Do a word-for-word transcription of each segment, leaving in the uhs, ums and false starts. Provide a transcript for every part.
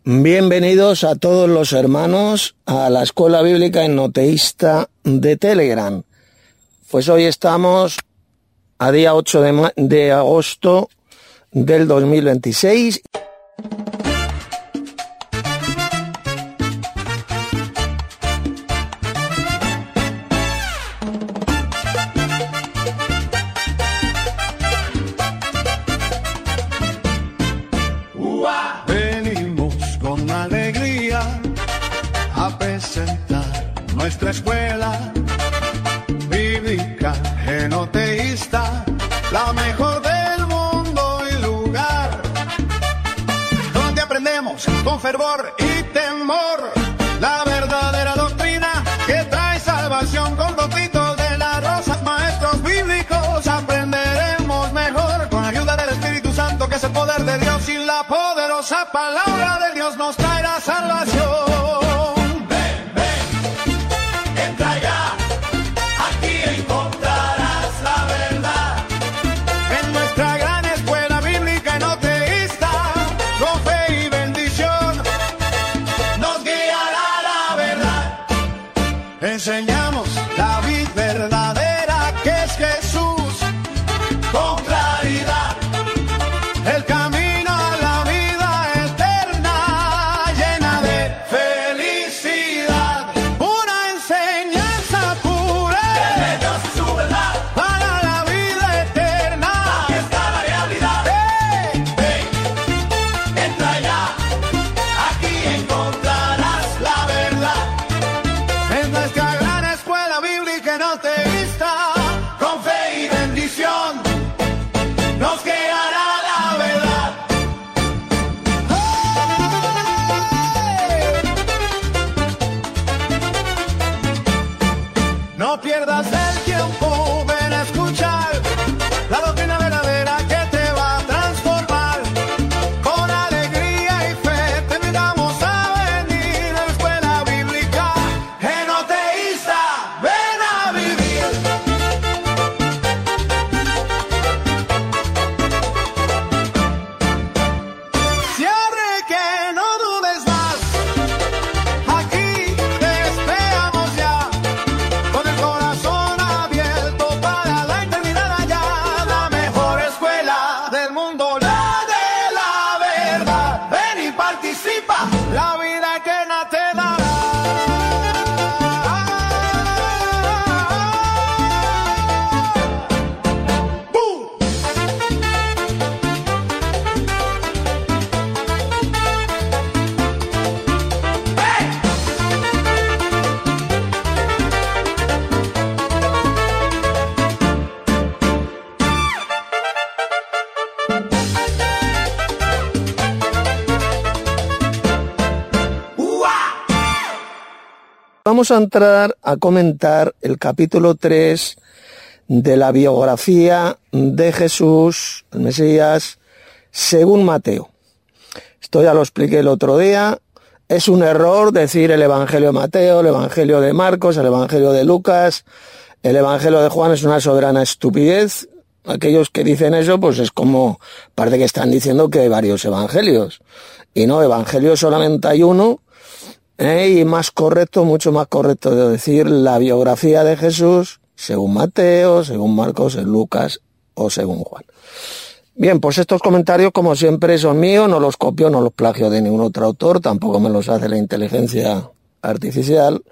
Bienvenidos a todos los hermanos a la Escuela Bíblica Ennoteísta de Telegram. Pues hoy estamos a día ocho de, ma- de agosto del dos mil veintiséis. Nuestra escuela bíblica enoteísta, la mejor del mundo y lugar, donde aprendemos con fervor y temor la verdadera doctrina que trae salvación. Con dotitos de la rosa, maestros bíblicos, aprenderemos mejor con ayuda del Espíritu Santo, que es el poder de Dios, y la poderosa palabra de Dios nos traerá salvación. Enseñamos la vida verdadera que es Jesús, con claridad, el camino a la vida eterna, llena de felicidad. Una enseñanza pura de Dios y su verdad, para la vida eterna. Aquí está la realidad. Hey, ven, entra ya, aquí encontrarás la verdad. Es nuestra gran escuela bíblica enoteísta, con fe y bendición nos guiará la verdad. ¡Hey! No pierdas el tiempo, ven a escuchar la doctrina verdadera que te va a transformar. Con alegría y fe te invitamos a venir a la escuela bíblica enoteísta. Ven a vivir. Cierre que no dudes más. Aquí te esperamos ya, con el corazón abierto para la eternidad allá. La mejor escuela del mundo, la de la verdad. Ven y participa, la vida eterna te dará. ¡Bum! Vamos a entrar a comentar el capítulo tres de la biografía de Jesús, el Mesías, según Mateo. Esto ya lo expliqué el otro día. Es un error decir el Evangelio de Mateo, el Evangelio de Marcos, el Evangelio de Lucas, el Evangelio de Juan. Es una soberana estupidez. Aquellos que dicen eso, pues es como, parece que están diciendo que hay varios evangelios. Y no, evangelio solamente hay uno. Eh, y más correcto, mucho más correcto de decir la biografía de Jesús según Mateo, según Marcos, según Lucas o según Juan. Bien, pues estos comentarios, como siempre, son míos, no los copio, no los plagio de ningún otro autor, tampoco me los hace la inteligencia artificial.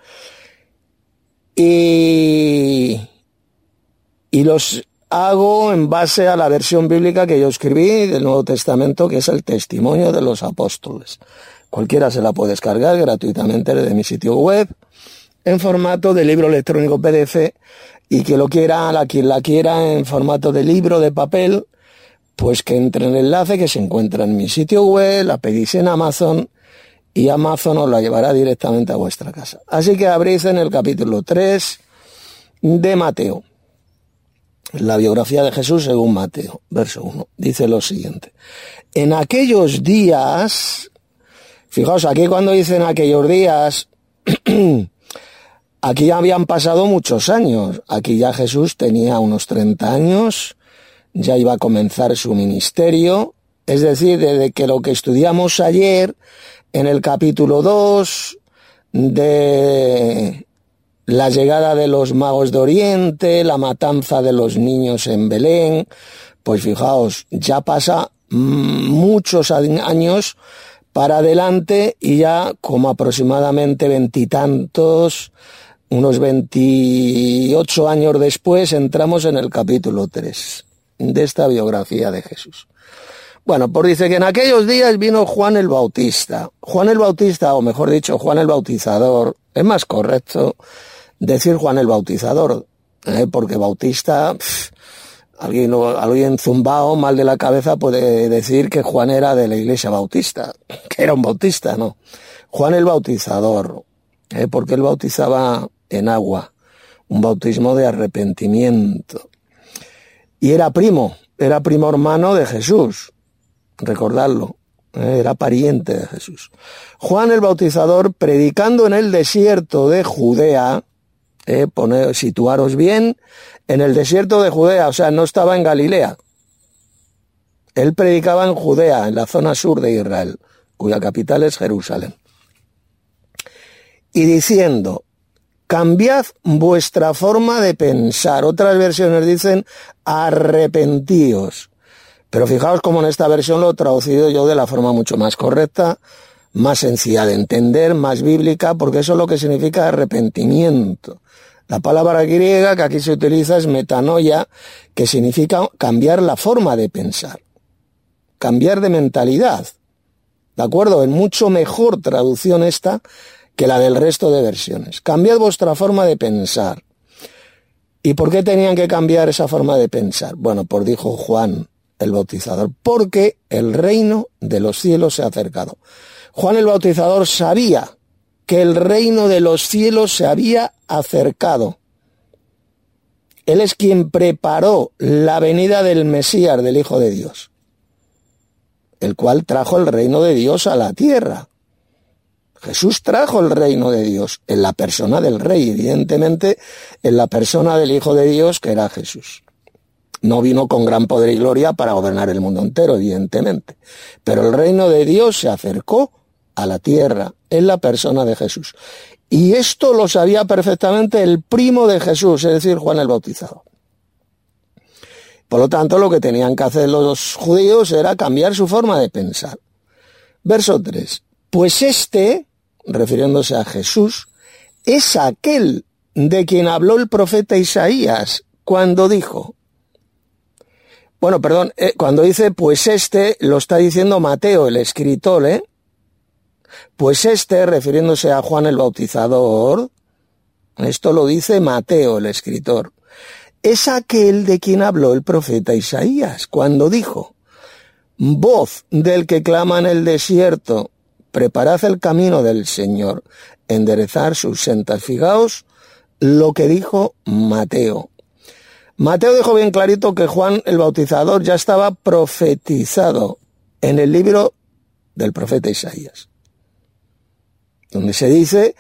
Y, y los hago en base a la versión bíblica que yo escribí del Nuevo Testamento, que es el Testimonio de los Apóstoles. Cualquiera se la puede descargar gratuitamente desde mi sitio web, en formato de libro electrónico P D F, y que lo quiera, la, quien la quiera en formato de libro de papel, pues que entre en el enlace que se encuentra en mi sitio web, la pedís en Amazon, y Amazon os la llevará directamente a vuestra casa. Así que abrís en el capítulo tres de Mateo. La biografía de Jesús según Mateo, verso uno, dice lo siguiente. En aquellos días, fijaos, aquí cuando dicen aquellos días, aquí ya habían pasado muchos años. Aquí ya Jesús tenía unos treinta años, ya iba a comenzar su ministerio, Es decir, desde que lo que estudiamos ayer en el capítulo dos de la llegada de los magos de Oriente, la matanza de los niños en Belén, pues fijaos, ya pasa muchos años para adelante y ya como aproximadamente veintitantos, unos veintiocho años después, entramos en el capítulo tres de esta biografía de Jesús. Bueno, pues dice que en aquellos días vino Juan el Bautista. Juan el Bautista, o mejor dicho, Juan el Bautizador, es más correcto decir Juan el Bautizador, ¿eh? Porque Bautista, pff, alguien, alguien zumbao, mal de la cabeza, puede decir que Juan era de la iglesia bautista, que era un bautista, ¿no? Juan el Bautizador, ¿eh? Porque él bautizaba en agua, un bautismo de arrepentimiento. Y era primo, era primo hermano de Jesús, recordadlo, ¿eh? Era pariente de Jesús. Juan el Bautizador, predicando en el desierto de Judea, eh, poner, situaros bien, en el desierto de Judea, o sea, no estaba en Galilea. Él predicaba en Judea, en la zona sur de Israel, cuya capital es Jerusalén. Y diciendo, cambiad vuestra forma de pensar. Otras versiones dicen, arrepentíos. Pero fijaos cómo en esta versión lo he traducido yo de la forma mucho más correcta, más sencilla de entender, más bíblica, porque eso es lo que significa arrepentimiento. La palabra griega que aquí se utiliza es metanoia, que significa cambiar la forma de pensar, cambiar de mentalidad. ¿De acuerdo? En mucho mejor traducción esta que la del resto de versiones. Cambiad vuestra forma de pensar. ¿Y por qué tenían que cambiar esa forma de pensar? Bueno, pues dijo Juan el Bautizador, porque el reino de los cielos se ha acercado. Juan el Bautizador sabía que el reino de los cielos se había acercado. Él es quien preparó la venida del Mesías, del Hijo de Dios, el cual trajo el reino de Dios a la tierra. Jesús trajo el reino de Dios en la persona del Rey, evidentemente en la persona del Hijo de Dios, que era Jesús. No vino con gran poder y gloria para gobernar el mundo entero, evidentemente, pero el reino de Dios se acercó a la tierra en la persona de Jesús. Y esto lo sabía perfectamente el primo de Jesús, es decir, Juan el Bautizador. Por lo tanto, lo que tenían que hacer los judíos era cambiar su forma de pensar. Verso tres. Pues este, refiriéndose a Jesús, es aquel de quien habló el profeta Isaías cuando dijo... Bueno, perdón, eh, cuando dice pues este, lo está diciendo Mateo, el escritor, ¿eh? Pues este, refiriéndose a Juan el Bautizador, esto lo dice Mateo, el escritor, es aquel de quien habló el profeta Isaías, cuando dijo, voz del que clama en el desierto, preparad el camino del Señor, enderezar sus sendas. Fijaos lo que dijo Mateo. Mateo dejó bien clarito que Juan el Bautizador ya estaba profetizado en el libro del profeta Isaías, donde se dice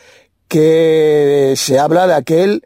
que se habla de aquel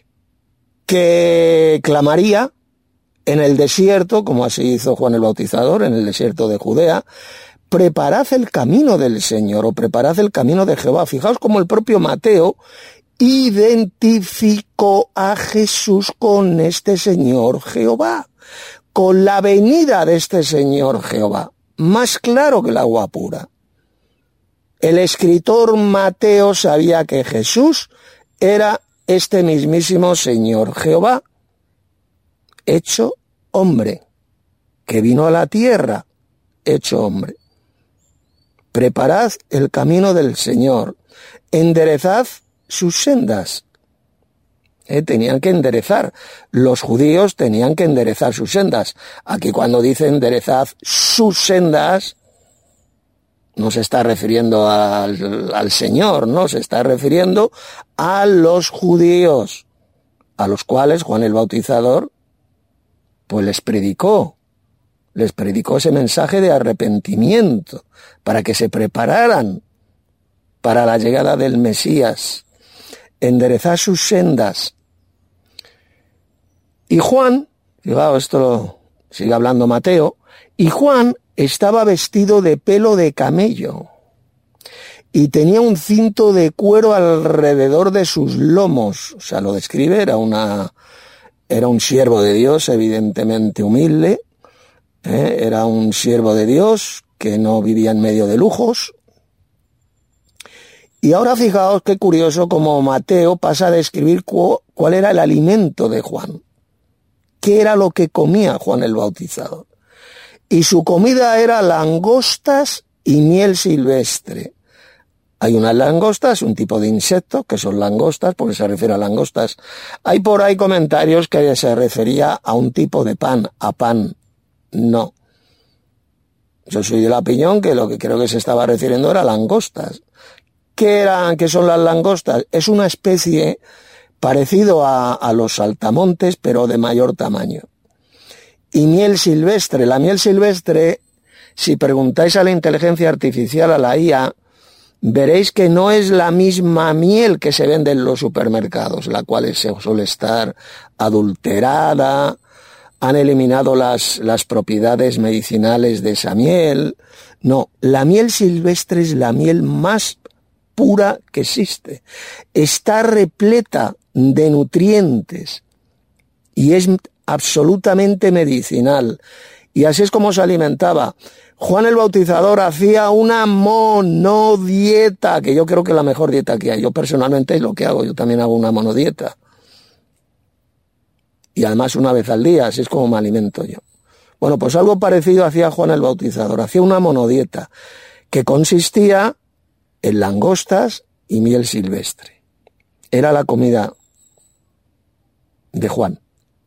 que clamaría en el desierto, como así hizo Juan el Bautizador, en el desierto de Judea, preparad el camino del Señor, o preparad el camino de Jehová. Fijaos como el propio Mateo identificó a Jesús con este Señor Jehová, con la venida de este Señor Jehová, más claro que el agua pura. El escritor Mateo sabía que Jesús era este mismísimo Señor Jehová, hecho hombre, que vino a la tierra, hecho hombre. Preparad el camino del Señor, enderezad sus sendas. Eh, tenían que enderezar. Los judíos tenían que enderezar sus sendas. Aquí cuando dice enderezad sus sendas, no se está refiriendo al, al Señor, no, se está refiriendo a los judíos, a los cuales Juan el Bautizador pues les predicó, les predicó ese mensaje de arrepentimiento, para que se prepararan para la llegada del Mesías, enderezar sus sendas. Y Juan, fijaos, esto lo sigue hablando Mateo, y Juan estaba vestido de pelo de camello y tenía un cinto de cuero alrededor de sus lomos. O sea, lo describe, era una, era un siervo de Dios, evidentemente humilde, ¿eh? Era un siervo de Dios que no vivía en medio de lujos. Y ahora fijaos qué curioso como Mateo pasa a describir cu- cuál era el alimento de Juan. ¿Qué era lo que comía Juan el Bautizador? Y su comida era langostas y miel silvestre. Hay unas langostas, un tipo de insecto, que son langostas, porque se refiere a langostas. Hay por ahí comentarios que se refería a un tipo de pan, a pan. No. Yo soy de la opinión que lo que creo que se estaba refiriendo era langostas. ¿Qué eran, qué son las langostas? Es una especie parecido a, a los saltamontes, pero de mayor tamaño. Y miel silvestre. La miel silvestre, si preguntáis a la inteligencia artificial, a la I A, veréis que no es la misma miel que se vende en los supermercados, la cual se suele estar adulterada, han eliminado las, las propiedades medicinales de esa miel. No, la miel silvestre es la miel más pura que existe. Está repleta de nutrientes y es absolutamente medicinal. Y así es como se alimentaba. Juan el Bautizador hacía una monodieta, que yo creo que es la mejor dieta que hay. Yo personalmente es lo que hago, yo también hago una monodieta. Y además una vez al día, así es como me alimento yo. Bueno, pues algo parecido hacía Juan el Bautizador, hacía una monodieta, que consistía en langostas y miel silvestre. Era la comida de Juan.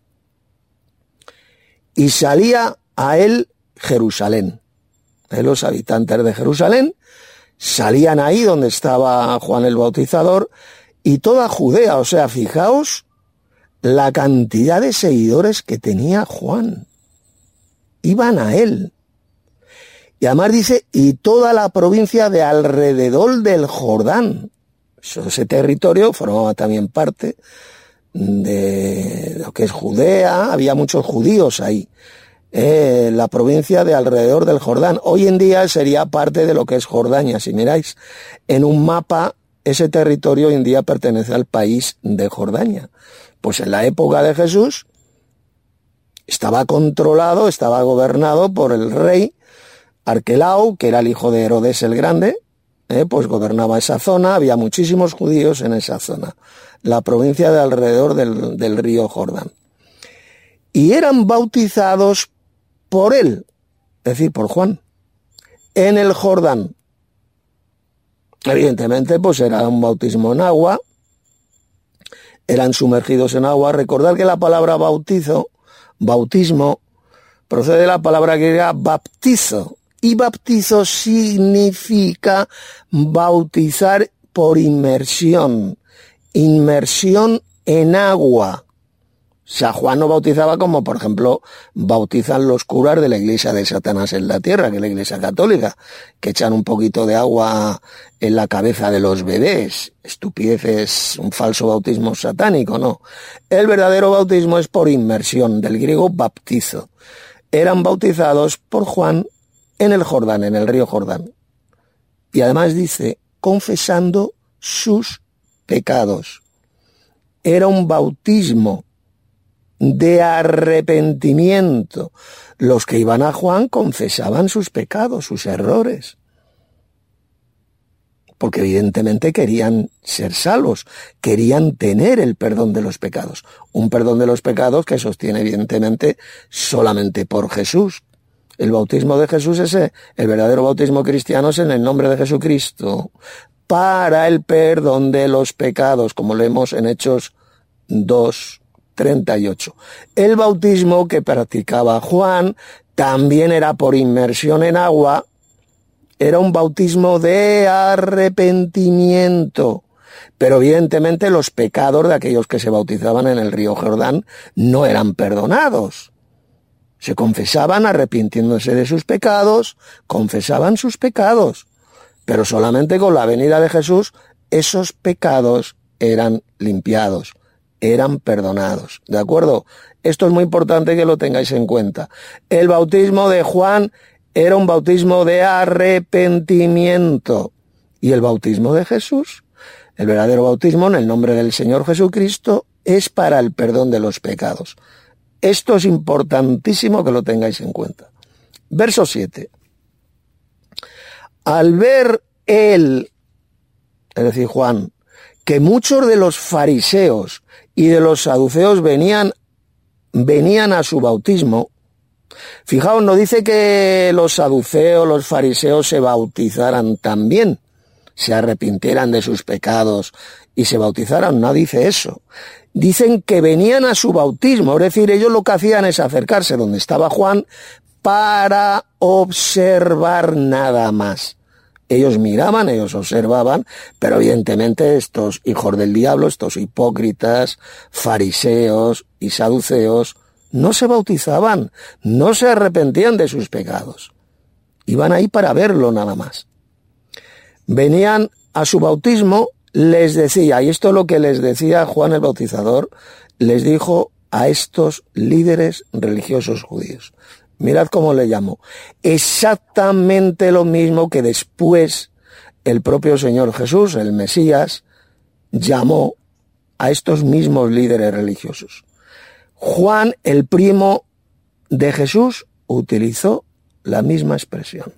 Y salía a él Jerusalén. Los habitantes de Jerusalén salían ahí donde estaba Juan el Bautizador y toda Judea. O sea, fijaos la cantidad de seguidores que tenía Juan. Iban a él. Y además dice, y toda la provincia de alrededor del Jordán. Eso, ese territorio formaba también parte de lo que es Judea. Había muchos judíos ahí. Eh, la provincia de alrededor del Jordán. Hoy en día sería parte de lo que es Jordania. Si miráis en un mapa, ese territorio hoy en día pertenece al país de Jordania. Pues en la época de Jesús estaba controlado, estaba gobernado por el rey Arquelao, que era el hijo de Herodes el Grande, eh, pues gobernaba esa zona, había muchísimos judíos en esa zona, la provincia de alrededor del, del río Jordán. Y eran bautizados por él, es decir, por Juan, en el Jordán. Evidentemente, pues era un bautismo en agua, eran sumergidos en agua. Recordad que la palabra bautizo, bautismo, procede de la palabra griega baptizo, y baptizo significa bautizar por inmersión, inmersión en agua. O sea, Juan no bautizaba como, por ejemplo, bautizan los curas de la iglesia de Satanás en la tierra, que es la iglesia católica, que echan un poquito de agua en la cabeza de los bebés. Estupideces, un falso bautismo satánico, no. El verdadero bautismo es por inmersión, del griego baptizo. Eran bautizados por Juan en el Jordán, en el río Jordán. Y además dice, confesando sus pecados. Era un bautismo de arrepentimiento. Los que iban a Juan confesaban sus pecados, sus errores, porque evidentemente querían ser salvos, querían tener el perdón de los pecados, un perdón de los pecados que sostiene evidentemente solamente por Jesús. El bautismo de Jesús es el, el verdadero bautismo cristiano es en el nombre de Jesucristo, para el perdón de los pecados, como leemos en Hechos dos treinta y ocho. El bautismo que practicaba Juan también era por inmersión en agua, era un bautismo de arrepentimiento, pero evidentemente los pecados de aquellos que se bautizaban en el río Jordán no eran perdonados. Se confesaban arrepintiéndose de sus pecados, confesaban sus pecados, pero solamente con la venida de Jesús esos pecados eran limpiados, eran perdonados, ¿de acuerdo? Esto es muy importante que lo tengáis en cuenta. El bautismo de Juan era un bautismo de arrepentimiento. Y el bautismo de Jesús, el verdadero bautismo en el nombre del Señor Jesucristo, es para el perdón de los pecados. Esto es importantísimo que lo tengáis en cuenta. Verso siete. Al ver él, es decir, Juan, que muchos de los fariseos y de los saduceos venían, venían a su bautismo. Fijaos, no dice que los saduceos, los fariseos se bautizaran también, se arrepintieran de sus pecados y se bautizaran, no dice eso. Dicen que venían a su bautismo, es decir, ellos lo que hacían es acercarse donde estaba Juan para observar nada más. Ellos miraban, ellos observaban, pero evidentemente estos hijos del diablo, estos hipócritas, fariseos y saduceos, no se bautizaban, no se arrepentían de sus pecados. Iban ahí para verlo nada más. Venían a su bautismo, les decía, y esto es lo que les decía Juan el Bautizador, les dijo a estos líderes religiosos judíos. Mirad cómo le llamó. Exactamente lo mismo que después el propio Señor Jesús, el Mesías, llamó a estos mismos líderes religiosos. Juan, el primo de Jesús, utilizó la misma expresión.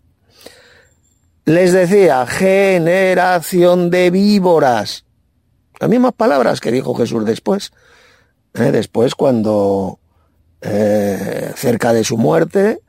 Les decía, generación de víboras. Las mismas palabras que dijo Jesús después. ¿Eh? Después cuando... Eh, cerca de su muerte,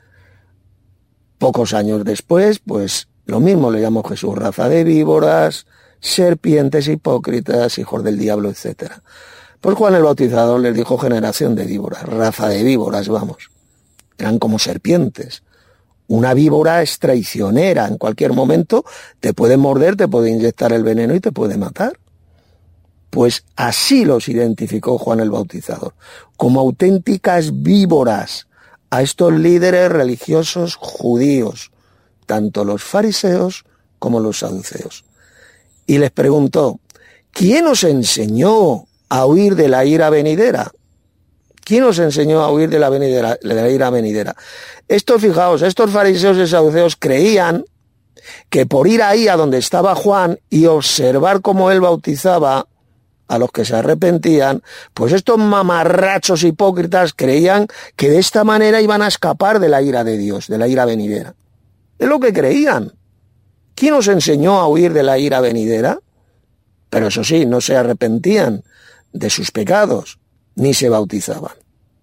pocos años después, pues lo mismo le llamó Jesús, raza de víboras, serpientes hipócritas, hijos del diablo, etcétera. Pues Juan el Bautizador les dijo generación de víboras, raza de víboras, vamos. Eran como serpientes. Una víbora es traicionera, en cualquier momento te puede morder, te puede inyectar el veneno y te puede matar. Pues así los identificó Juan el Bautizador, como auténticas víboras a estos líderes religiosos judíos, tanto los fariseos como los saduceos. Y les preguntó, ¿quién os enseñó a huir de la ira venidera? ¿Quién os enseñó a huir de la, venidera, de la ira venidera? Estos, fijaos, estos fariseos y saduceos creían que por ir ahí a donde estaba Juan y observar cómo él bautizaba a los que se arrepentían, pues estos mamarrachos hipócritas creían que de esta manera iban a escapar de la ira de Dios, de la ira venidera. Es lo que creían. ¿Quién os enseñó a huir de la ira venidera? Pero eso sí, no se arrepentían de sus pecados, ni se bautizaban.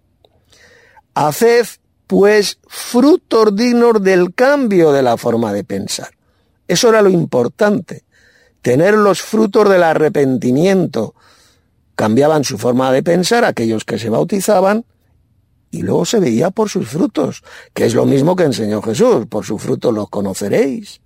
Haced, pues, frutos dignos del cambio de la forma de pensar. Eso era lo importante. Tener los frutos del arrepentimiento. Cambiaban su forma de pensar aquellos que se bautizaban y luego se veía por sus frutos, que es lo mismo que enseñó Jesús, por sus frutos los conoceréis.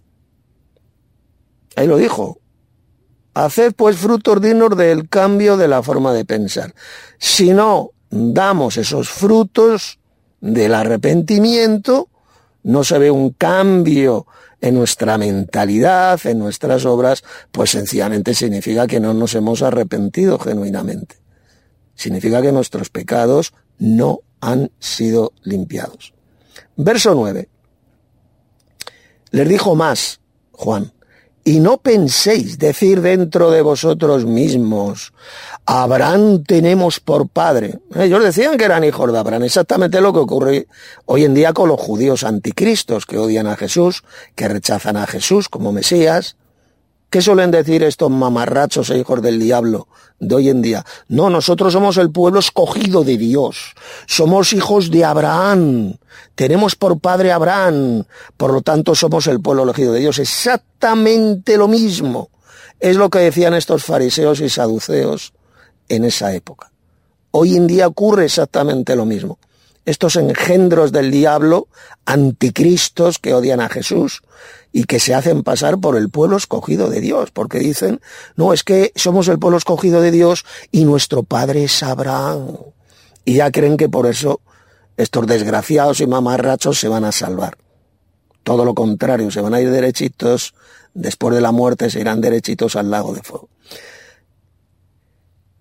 Ahí lo dijo. Haced pues frutos dignos del cambio de la forma de pensar. Si no damos esos frutos del arrepentimiento, no se ve un cambio en nuestra mentalidad, en nuestras obras, pues sencillamente significa que no nos hemos arrepentido genuinamente. Significa que nuestros pecados no han sido limpiados. Verso nueve. Les dijo más, Juan, y no penséis decir dentro de vosotros mismos, Abraham tenemos por padre. Ellos decían que eran hijos de Abraham, exactamente lo que ocurre hoy en día con los judíos anticristos, que odian a Jesús, que rechazan a Jesús como Mesías. ¿Qué suelen decir estos mamarrachos e hijos del diablo de hoy en día? No, nosotros somos el pueblo escogido de Dios, somos hijos de Abraham, tenemos por padre a Abraham, por lo tanto somos el pueblo elegido de Dios. Exactamente lo mismo es lo que decían estos fariseos y saduceos en esa época. Hoy en día ocurre exactamente lo mismo. Estos engendros del diablo, anticristos que odian a Jesús y que se hacen pasar por el pueblo escogido de Dios, porque dicen, no, es que somos el pueblo escogido de Dios y nuestro padre es Abraham. Y ya creen que por eso estos desgraciados y mamarrachos se van a salvar. Todo lo contrario, se van a ir derechitos, después de la muerte se irán derechitos al lago de fuego.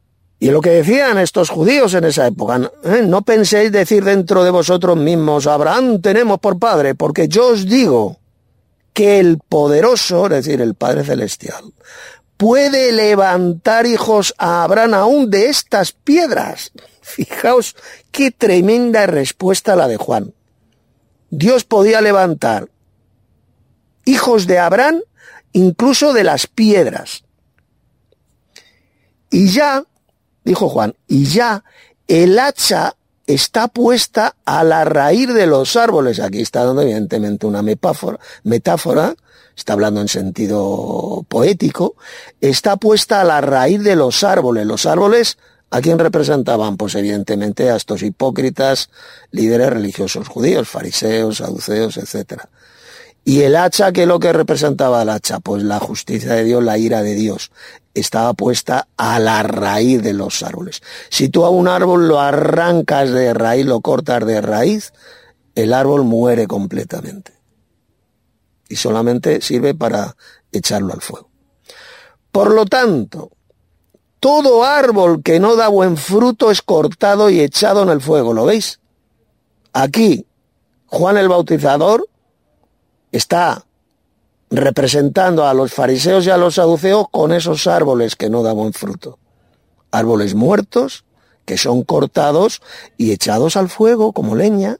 Y lo que decían estos judíos en esa época, ¿eh? No penséis decir dentro de vosotros mismos, Abraham tenemos por padre, porque yo os digo que el poderoso, es decir, el Padre Celestial, puede levantar hijos a Abraham aún de estas piedras. Fijaos qué tremenda respuesta la de Juan. Dios podía levantar hijos de Abraham incluso de las piedras. Y ya, dijo Juan, y ya el hacha está puesta a la raíz de los árboles. Aquí está dando evidentemente una metáfora, metáfora, está hablando en sentido poético, está puesta a la raíz de los árboles. Los árboles, ¿a quién representaban? Pues evidentemente a estos hipócritas, líderes religiosos judíos, fariseos, saduceos, etcétera. Y el hacha, ¿qué es lo que representaba el hacha? Pues la justicia de Dios, la ira de Dios. Estaba puesta a la raíz de los árboles. Si tú a un árbol lo arrancas de raíz, lo cortas de raíz, el árbol muere completamente. Y solamente sirve para echarlo al fuego. Por lo tanto, todo árbol que no da buen fruto es cortado y echado en el fuego. ¿Lo veis? Aquí, Juan el Bautizador está representando a los fariseos y a los saduceos con esos árboles que no dan buen fruto. Árboles muertos que son cortados y echados al fuego como leña.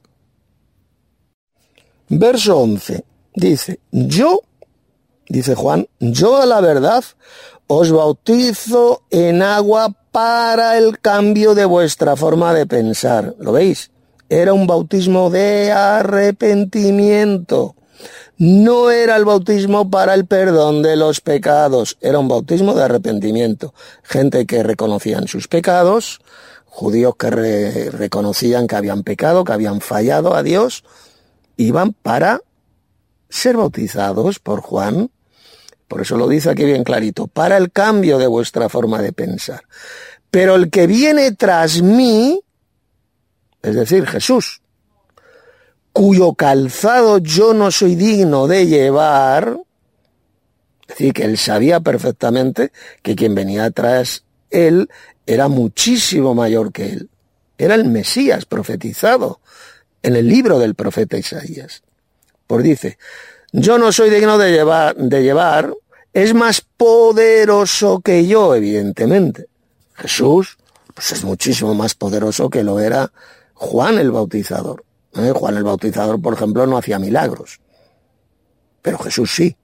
Verso once dice, yo, dice Juan, yo a la verdad os bautizo en agua para el cambio de vuestra forma de pensar. ¿Lo veis? Era un bautismo de arrepentimiento. No era el bautismo para el perdón de los pecados, era un bautismo de arrepentimiento. Gente que reconocían sus pecados, judíos que re- reconocían que habían pecado, que habían fallado a Dios, iban para ser bautizados por Juan. Por eso lo dice aquí bien clarito, para el cambio de vuestra forma de pensar. Pero el que viene tras mí, es decir, Jesús, cuyo calzado yo no soy digno de llevar, es decir, que él sabía perfectamente que quien venía tras él era muchísimo mayor que él. Era el Mesías profetizado en el libro del profeta Isaías. Pues dice, yo no soy digno de llevar, de llevar, es más poderoso que yo, evidentemente. Jesús, pues es muchísimo más poderoso que lo era Juan el Bautizador. ¿Eh? Juan el Bautizador, por ejemplo, no hacía milagros, pero Jesús sí.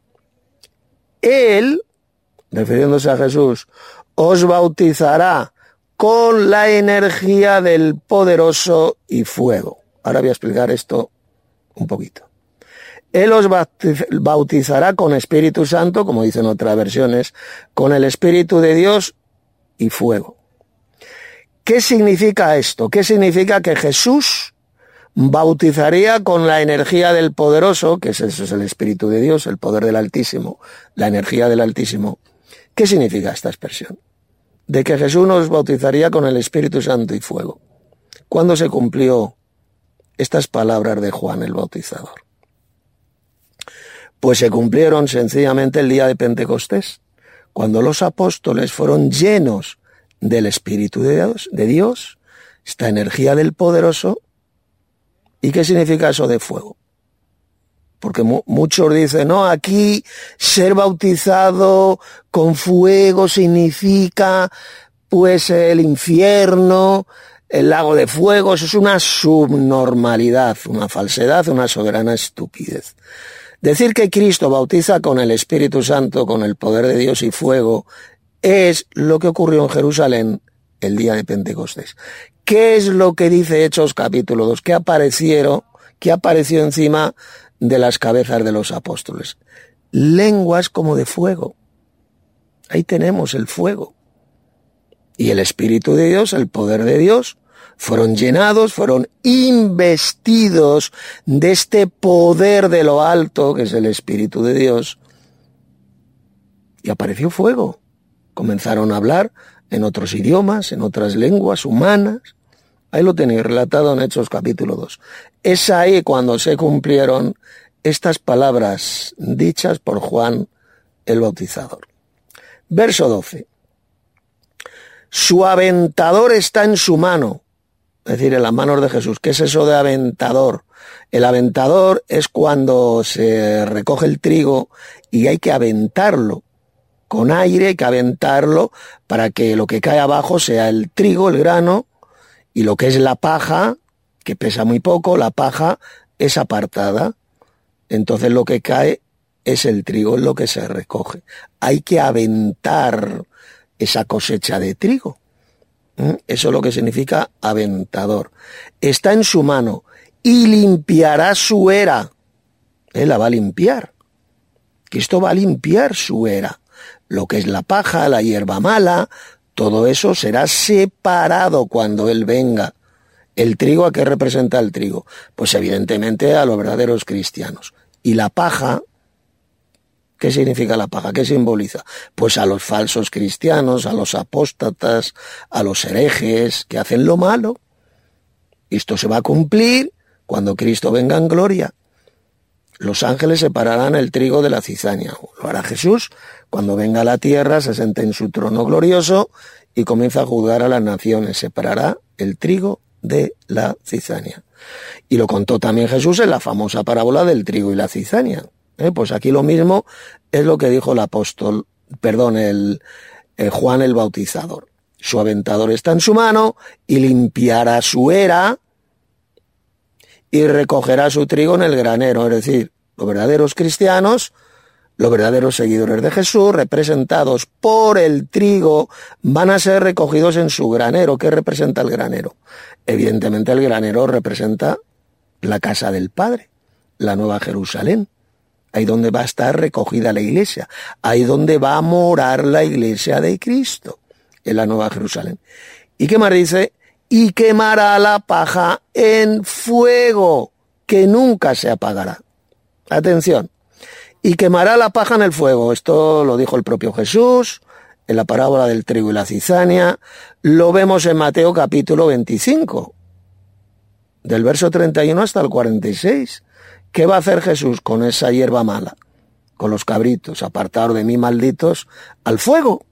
Él, refiriéndose a Jesús, os bautizará con la energía del poderoso y fuego. Ahora voy a explicar esto un poquito. Él os bautizará con Espíritu Santo, como dicen otras versiones, con el Espíritu de Dios y fuego. ¿Qué significa esto? ¿Qué significa que Jesús bautizaría con la energía del poderoso, que es, eso es el Espíritu de Dios, el poder del Altísimo, la energía del Altísimo? ¿Qué significa esta expresión? De que Jesús nos bautizaría con el Espíritu Santo y fuego. ¿Cuándo se cumplió estas palabras de Juan el Bautizador? Pues se cumplieron sencillamente el día de Pentecostés, cuando los apóstoles fueron llenos del Espíritu de Dios, de Dios, esta energía del poderoso. ¿Y qué significa eso de fuego? Porque mu- muchos dicen, no, aquí ser bautizado con fuego significa pues el infierno, el lago de fuego. Eso es una subnormalidad, una falsedad, una soberana estupidez. Decir que Cristo bautiza con el Espíritu Santo, con el poder de Dios y fuego, es lo que ocurrió en Jerusalén el día de Pentecostés. ¿Qué es lo que dice Hechos capítulo dos? ¿Qué aparecieron, qué apareció encima de las cabezas de los apóstoles? Lenguas como de fuego. Ahí tenemos el fuego. Y el Espíritu de Dios, el poder de Dios, fueron llenados, fueron investidos de este poder de lo alto, que es el Espíritu de Dios, y apareció fuego. Comenzaron a hablar en otros idiomas, en otras lenguas humanas. Ahí lo tenéis relatado en Hechos capítulo dos. Es ahí cuando se cumplieron estas palabras dichas por Juan el Bautizador. Verso doce. Su aventador está en su mano, es decir, en las manos de Jesús. ¿Qué es eso de aventador? El aventador es cuando se recoge el trigo y hay que aventarlo. Con aire hay que aventarlo para que lo que cae abajo sea el trigo, el grano, y lo que es la paja, que pesa muy poco, la paja es apartada. Entonces lo que cae es el trigo, es lo que se recoge. Hay que aventar esa cosecha de trigo. ¿Mm? Eso es lo que significa aventador. Está en su mano y limpiará su era. Él la va a limpiar. Cristo va a limpiar su era. Lo que es la paja, la hierba mala, todo eso será separado cuando Él venga. ¿El trigo a qué representa el trigo? Pues evidentemente a los verdaderos cristianos. Y la paja, ¿qué significa la paja? ¿Qué simboliza? Pues a los falsos cristianos, a los apóstatas, a los herejes que hacen lo malo. Esto se va a cumplir cuando Cristo venga en gloria. Los ángeles separarán el trigo de la cizaña. Lo hará Jesús cuando venga a la tierra, se siente en su trono glorioso y comienza a juzgar a las naciones. Separará el trigo de la cizaña. Y lo contó también Jesús en la famosa parábola del trigo y la cizaña. ¿Eh? Pues aquí lo mismo es lo que dijo el apóstol, perdón, el, el Juan el Bautizador. Su aventador está en su mano y limpiará su era y recogerá su trigo en el granero. Es decir, los verdaderos cristianos, los verdaderos seguidores de Jesús, representados por el trigo, van a ser recogidos en su granero. ¿Qué representa el granero? Evidentemente el granero representa la casa del Padre, la Nueva Jerusalén. Ahí donde va a estar recogida la iglesia. Ahí donde va a morar la iglesia de Cristo, en la Nueva Jerusalén. ¿Y qué más dice? Y quemará la paja en fuego, que nunca se apagará. Atención. Y quemará la paja en el fuego. Esto lo dijo el propio Jesús, en la parábola del trigo y la cizaña. Lo vemos en Mateo capítulo veinticinco, del verso treinta y uno hasta el cuarenta y seis. ¿Qué va a hacer Jesús con esa hierba mala? Con los cabritos, apartados de mí, malditos, al fuego,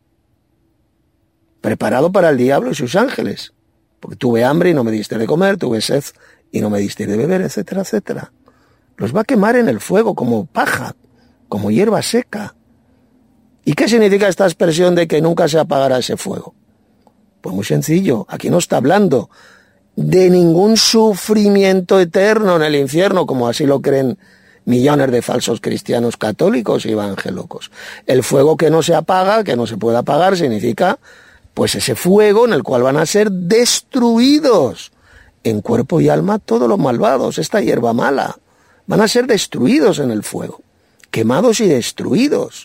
preparado para el diablo y sus ángeles. Porque tuve hambre y no me diste de comer, tuve sed y no me diste de beber, etcétera, etcétera. Los va a quemar en el fuego como paja, como hierba seca. ¿Y qué significa esta expresión de que nunca se apagará ese fuego? Pues muy sencillo, aquí no está hablando de ningún sufrimiento eterno en el infierno, como así lo creen millones de falsos cristianos católicos y evangélicos. El fuego que no se apaga, que no se puede apagar, significa pues ese fuego en el cual van a ser destruidos en cuerpo y alma todos los malvados, esta hierba mala. Van a ser destruidos en el fuego, quemados y destruidos.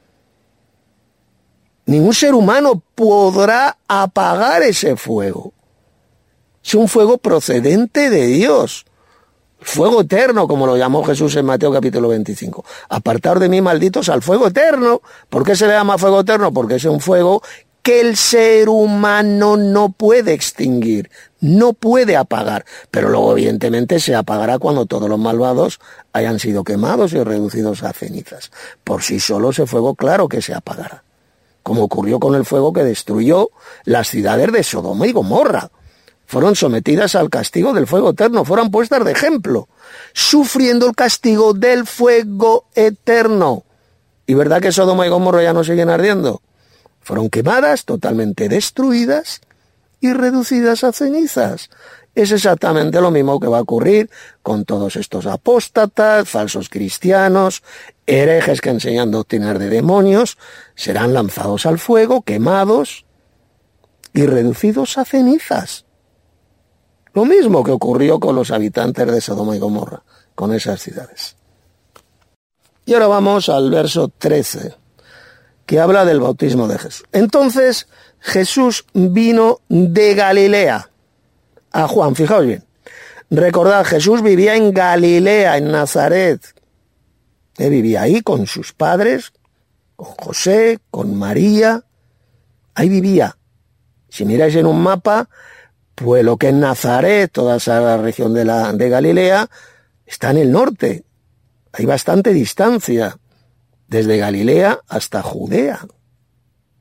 Ningún ser humano podrá apagar ese fuego. Es un fuego procedente de Dios. Fuego eterno, como lo llamó Jesús en Mateo capítulo veinticinco. Apartaos de mí, malditos, al fuego eterno. ¿Por qué se le llama fuego eterno? Porque es un fuego que el ser humano no puede extinguir, no puede apagar. Pero luego, evidentemente, se apagará cuando todos los malvados hayan sido quemados y reducidos a cenizas. Por sí solo ese fuego, claro que se apagará. Como ocurrió con el fuego que destruyó las ciudades de Sodoma y Gomorra. Fueron sometidas al castigo del fuego eterno, fueron puestas de ejemplo, sufriendo el castigo del fuego eterno. ¿Y verdad que Sodoma y Gomorra ya no siguen ardiendo? Fueron quemadas, totalmente destruidas y reducidas a cenizas. Es exactamente lo mismo que va a ocurrir con todos estos apóstatas, falsos cristianos, herejes que enseñan doctrinas de demonios, serán lanzados al fuego, quemados y reducidos a cenizas. Lo mismo que ocurrió con los habitantes de Sodoma y Gomorra, con esas ciudades. Y ahora vamos al verso trece, que habla del bautismo de Jesús. Entonces Jesús vino de Galilea a Juan, fijaos bien. Recordad, Jesús vivía en Galilea, en Nazaret. Él vivía ahí con sus padres, con José, con María. Ahí vivía. Si miráis en un mapa, pues lo que es Nazaret, toda esa región de, la, de Galilea, está en el norte. Hay bastante distancia, desde Galilea hasta Judea.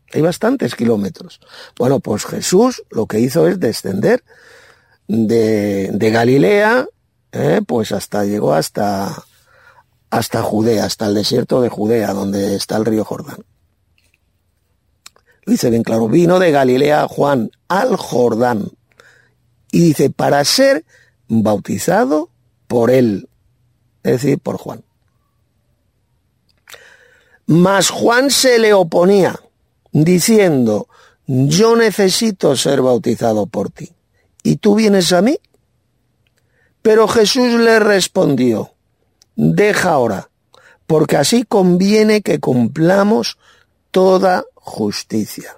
Hay bastantes kilómetros. Bueno, pues Jesús lo que hizo es descender de, de Galilea, eh, pues hasta llegó hasta, hasta Judea, hasta el desierto de Judea, donde está el río Jordán. Lo dice bien claro, vino de Galilea Juan al Jordán. Y dice, para ser bautizado por él, es decir, por Juan. Mas Juan se le oponía, diciendo, yo necesito ser bautizado por ti, ¿y tú vienes a mí? Pero Jesús le respondió, deja ahora, porque así conviene que cumplamos toda justicia.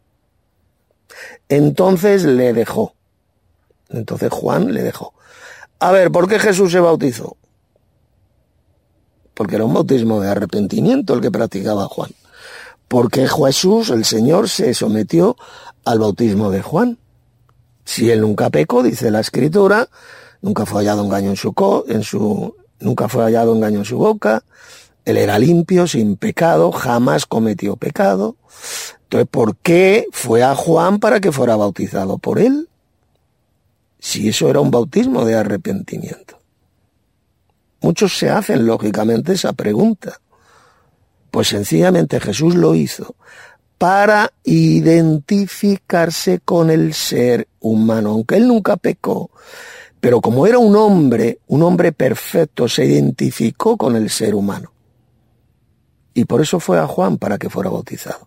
Entonces le dejó. Entonces Juan le dejó. A ver, ¿por qué Jesús se bautizó? Porque era un bautismo de arrepentimiento el que practicaba Juan. Porque Jesús, el Señor, se sometió al bautismo de Juan. Si él nunca pecó, dice la Escritura, nunca fue hallado engaño en su, co en su, nunca fue hallado engaño en su boca, él era limpio, sin pecado, jamás cometió pecado. Entonces, ¿por qué fue a Juan para que fuera bautizado por él? Si eso era un bautismo de arrepentimiento. Muchos se hacen, lógicamente, esa pregunta. Pues sencillamente Jesús lo hizo para identificarse con el ser humano, aunque él nunca pecó, pero como era un hombre, un hombre perfecto, se identificó con el ser humano. Y por eso fue a Juan para que fuera bautizado.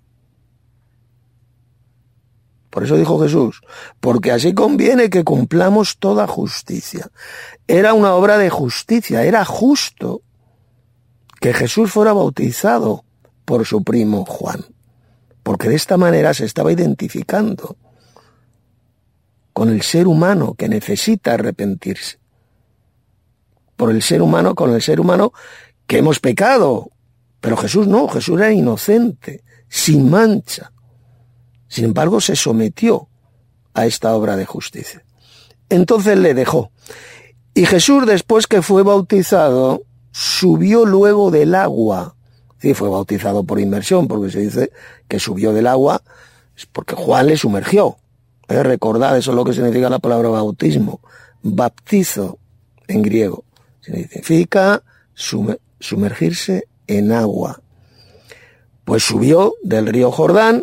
Por eso dijo Jesús, porque así conviene que cumplamos toda justicia. Era una obra de justicia, era justo que Jesús fuera bautizado por su primo Juan, porque de esta manera se estaba identificando con el ser humano que necesita arrepentirse, por el ser humano, con el ser humano que hemos pecado, pero Jesús no, Jesús era inocente, sin mancha. Sin embargo, se sometió a esta obra de justicia. Entonces le dejó. Y Jesús, después que fue bautizado, subió luego del agua. Sí, fue bautizado por inmersión, porque se dice que subió del agua, es porque Juan le sumergió. ¿Eh? Recordad, eso es lo que significa la palabra bautismo. Baptizo, en griego. Significa sumer- sumergirse en agua. Pues subió del río Jordán,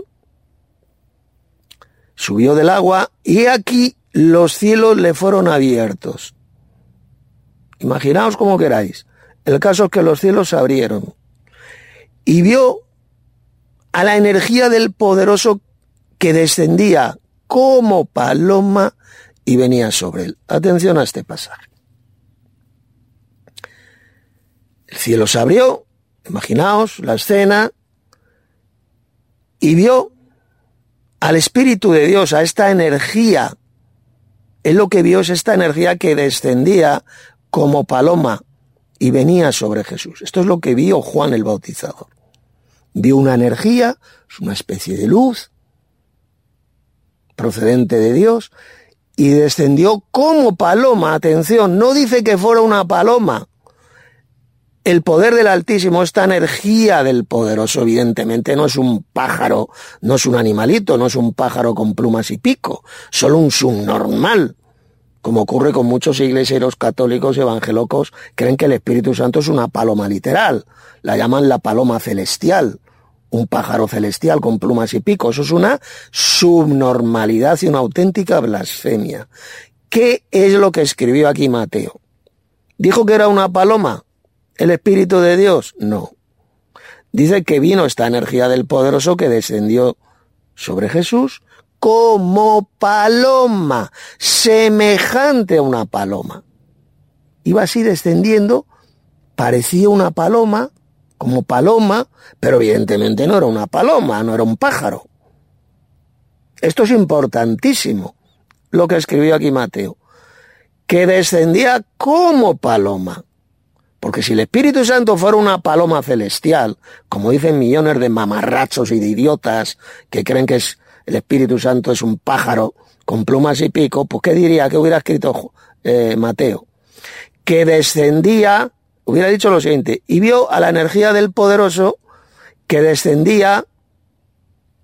subió del agua, y aquí los cielos le fueron abiertos. Imaginaos como queráis. El caso es que los cielos se abrieron. Y vio a la energía del poderoso que descendía como paloma y venía sobre él. Atención a este pasaje. El cielo se abrió, imaginaos la escena, y vio al Espíritu de Dios, a esta energía. Él lo que vio es esta energía que descendía como paloma y venía sobre Jesús. Esto es lo que vio Juan el Bautizador. Vio una energía, una especie de luz procedente de Dios, y descendió como paloma. Atención, no dice que fuera una paloma. El poder del Altísimo, esta energía del Poderoso, evidentemente no es un pájaro, no es un animalito, no es un pájaro con plumas y pico, solo un subnormal, como ocurre con muchos iglesieros católicos y evangelocos, creen que el Espíritu Santo es una paloma literal, la llaman la paloma celestial, un pájaro celestial con plumas y pico. Eso es una subnormalidad y una auténtica blasfemia. ¿Qué es lo que escribió aquí Mateo? ¿Dijo que era una paloma el Espíritu de Dios? No. Dice que vino esta energía del Poderoso que descendió sobre Jesús como paloma, semejante a una paloma. Iba así descendiendo, parecía una paloma, como paloma, pero evidentemente no era una paloma, no era un pájaro. Esto es importantísimo, lo que escribió aquí Mateo, que descendía como paloma. Porque si el Espíritu Santo fuera una paloma celestial, como dicen millones de mamarrachos y de idiotas que creen que es, el Espíritu Santo es un pájaro con plumas y pico, pues ¿qué diría? ¿Qué hubiera escrito eh, Mateo? Que descendía, hubiera dicho lo siguiente, y vio a la energía del Poderoso que descendía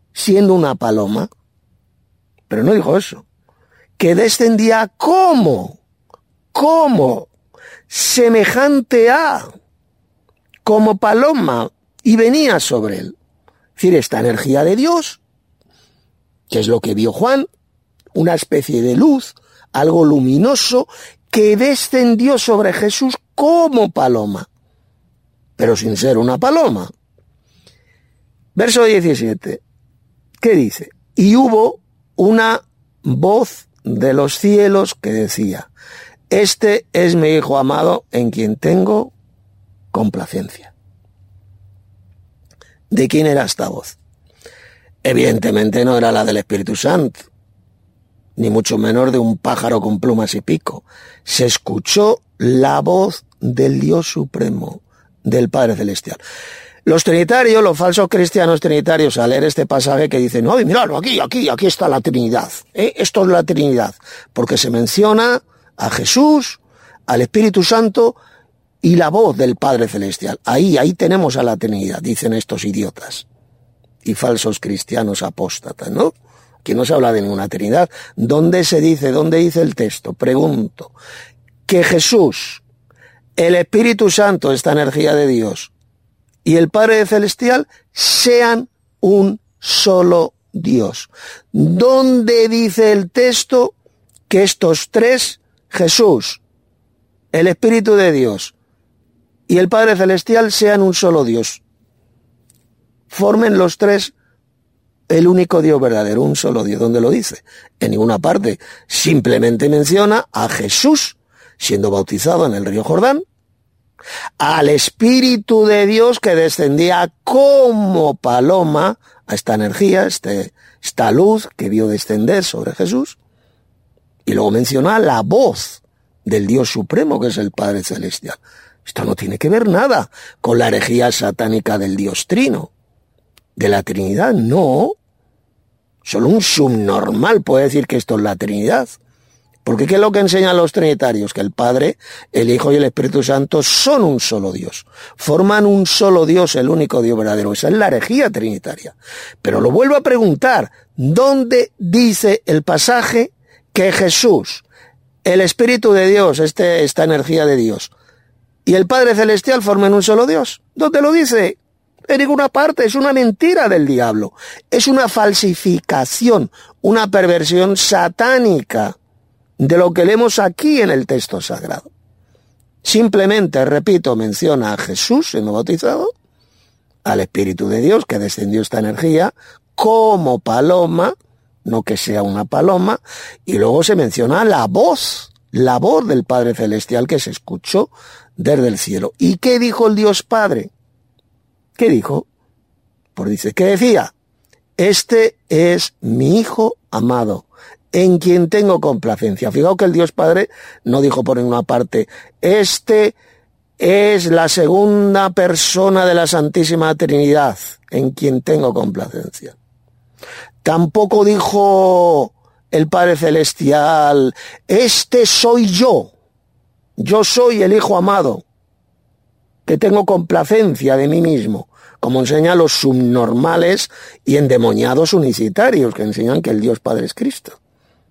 siendo una paloma. Pero no dijo eso. Que descendía como, como, semejante a, como paloma, y venía sobre él. Es decir, esta energía de Dios, que es lo que vio Juan, una especie de luz, algo luminoso, que descendió sobre Jesús como paloma, pero sin ser una paloma. Verso diecisiete, ¿qué dice? Y hubo una voz de los cielos que decía: este es mi Hijo amado, en quien tengo complacencia. ¿De quién era esta voz? Evidentemente no era la del Espíritu Santo, ni mucho menos de un pájaro con plumas y pico. Se escuchó la voz del Dios Supremo, del Padre Celestial. Los trinitarios, los falsos cristianos trinitarios, al leer este pasaje que dicen: ¡ay, mirad, aquí, aquí, aquí está la Trinidad! ¿eh? Esto es la Trinidad, porque se menciona a Jesús, al Espíritu Santo y la voz del Padre Celestial. Ahí, ahí tenemos a la Trinidad, dicen estos idiotas y falsos cristianos apóstatas, ¿no? Aquí no se habla de ninguna Trinidad. ¿Dónde se dice, dónde dice el texto? Pregunto. Que Jesús, el Espíritu Santo, esta energía de Dios, y el Padre Celestial sean un solo Dios. ¿Dónde dice el texto que estos tres, Jesús, el Espíritu de Dios y el Padre Celestial, sean un solo Dios? Formen los tres el único Dios verdadero, un solo Dios. ¿Dónde lo dice? En ninguna parte. Simplemente menciona a Jesús siendo bautizado en el río Jordán, al Espíritu de Dios que descendía como paloma, a esta energía, este, esta luz que vio descender sobre Jesús, y luego menciona la voz del Dios Supremo, que es el Padre Celestial. Esto no tiene que ver nada con la herejía satánica del Dios Trino, de la Trinidad, no. Solo un subnormal puede decir que esto es la Trinidad. Porque ¿qué es lo que enseñan los trinitarios? Que el Padre, el Hijo y el Espíritu Santo son un solo Dios. Forman un solo Dios, el único Dios verdadero. Esa es la herejía trinitaria. Pero lo vuelvo a preguntar, ¿dónde dice el pasaje que Jesús, el Espíritu de Dios, este, esta energía de Dios, y el Padre Celestial formen un solo Dios? ¿Dónde lo dice? En ninguna parte. Es una mentira del diablo. Es una falsificación, una perversión satánica de lo que leemos aquí en el texto sagrado. Simplemente, repito, menciona a Jesús siendo bautizado, al Espíritu de Dios que descendió esta energía como paloma, no que sea una paloma, y luego se menciona la voz, la voz del Padre Celestial que se escuchó desde el cielo. ¿Y qué dijo el Dios Padre? ¿Qué dijo? Pues dice, ¿qué decía? Este es mi Hijo amado, en quien tengo complacencia. Fijaos que el Dios Padre no dijo por ninguna parte, este es la segunda persona de la Santísima Trinidad, en quien tengo complacencia. Tampoco dijo el Padre Celestial, este soy yo, yo soy el Hijo amado, que tengo complacencia de mí mismo, como enseñan los subnormales y endemoniados unicitarios, que enseñan que el Dios Padre es Cristo.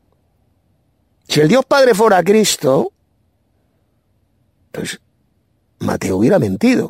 Si el Dios Padre fuera Cristo, pues Mateo hubiera mentido.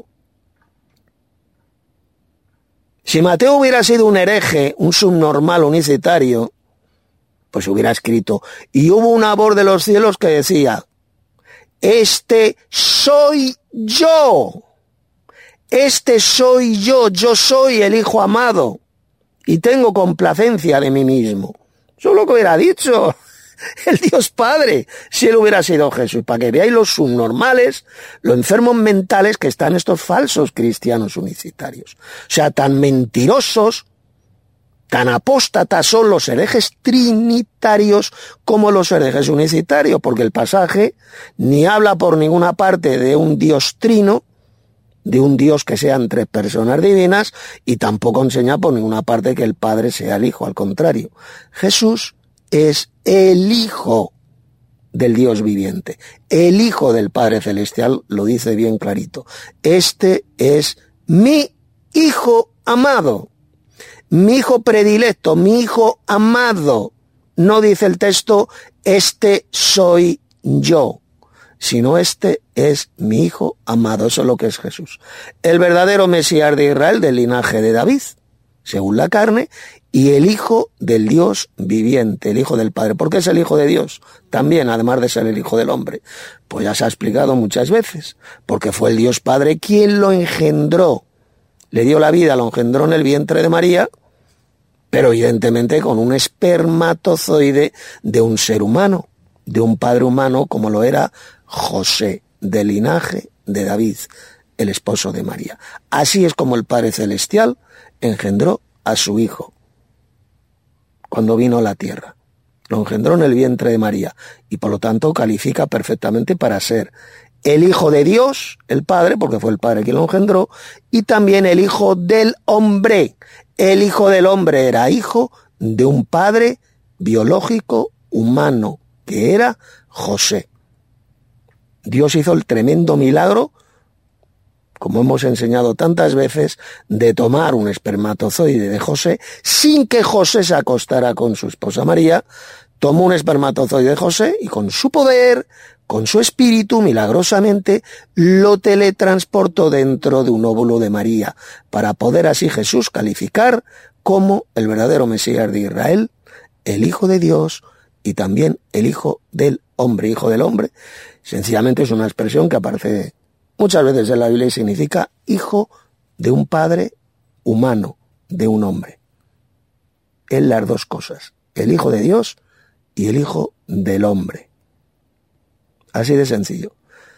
Si Mateo hubiera sido un hereje, un subnormal unicitario, pues hubiera escrito, y hubo una voz de los cielos que decía, este soy yo, este soy yo, yo soy el Hijo amado, y tengo complacencia de mí mismo. Eso es lo que hubiera dicho el Dios Padre, si él hubiera sido Jesús, para que veáis los subnormales, los enfermos mentales que están estos falsos cristianos unicitarios. O sea, tan mentirosos, tan apóstatas son los herejes trinitarios como los herejes unicitarios, porque el pasaje ni habla por ninguna parte de un Dios trino, de un Dios que sean tres personas divinas, y tampoco enseña por ninguna parte que el Padre sea el Hijo, al contrario. Jesús es el Hijo del Dios viviente, el Hijo del Padre Celestial, lo dice bien clarito. Este es mi Hijo amado, mi hijo predilecto, mi hijo amado. No dice el texto, este soy yo, sino este es mi hijo amado. Eso es lo que es Jesús. El verdadero Mesías de Israel, del linaje de David, según la carne, y el Hijo del Dios viviente, el Hijo del Padre. ¿Por qué es el Hijo de Dios? También, además de ser el Hijo del Hombre. Pues ya se ha explicado muchas veces. Porque fue el Dios Padre quien lo engendró. Le dio la vida, lo engendró en el vientre de María, pero evidentemente con un espermatozoide de un ser humano, de un padre humano como lo era José, del linaje de David, el esposo de María. Así es como el Padre Celestial engendró a su Hijo cuando vino a la tierra. Lo engendró en el vientre de María y por lo tanto califica perfectamente para ser el Hijo de Dios, el Padre, porque fue el Padre quien lo engendró, y también el Hijo del Hombre. El Hijo del Hombre era hijo de un padre biológico humano, que era José. Dios hizo el tremendo milagro, como hemos enseñado tantas veces, de tomar un espermatozoide de José, sin que José se acostara con su esposa María. Tomó un espermatozoide de José y con su poder, con su espíritu, milagrosamente, lo teletransportó dentro de un óvulo de María, para poder así Jesús calificar como el verdadero Mesías de Israel, el Hijo de Dios y también el Hijo del Hombre. Hijo del Hombre, sencillamente es una expresión que aparece muchas veces en la Biblia y significa hijo de un padre humano, de un hombre. Es las dos cosas, el Hijo de Dios y el Hijo del Hombre. Así de sencillo.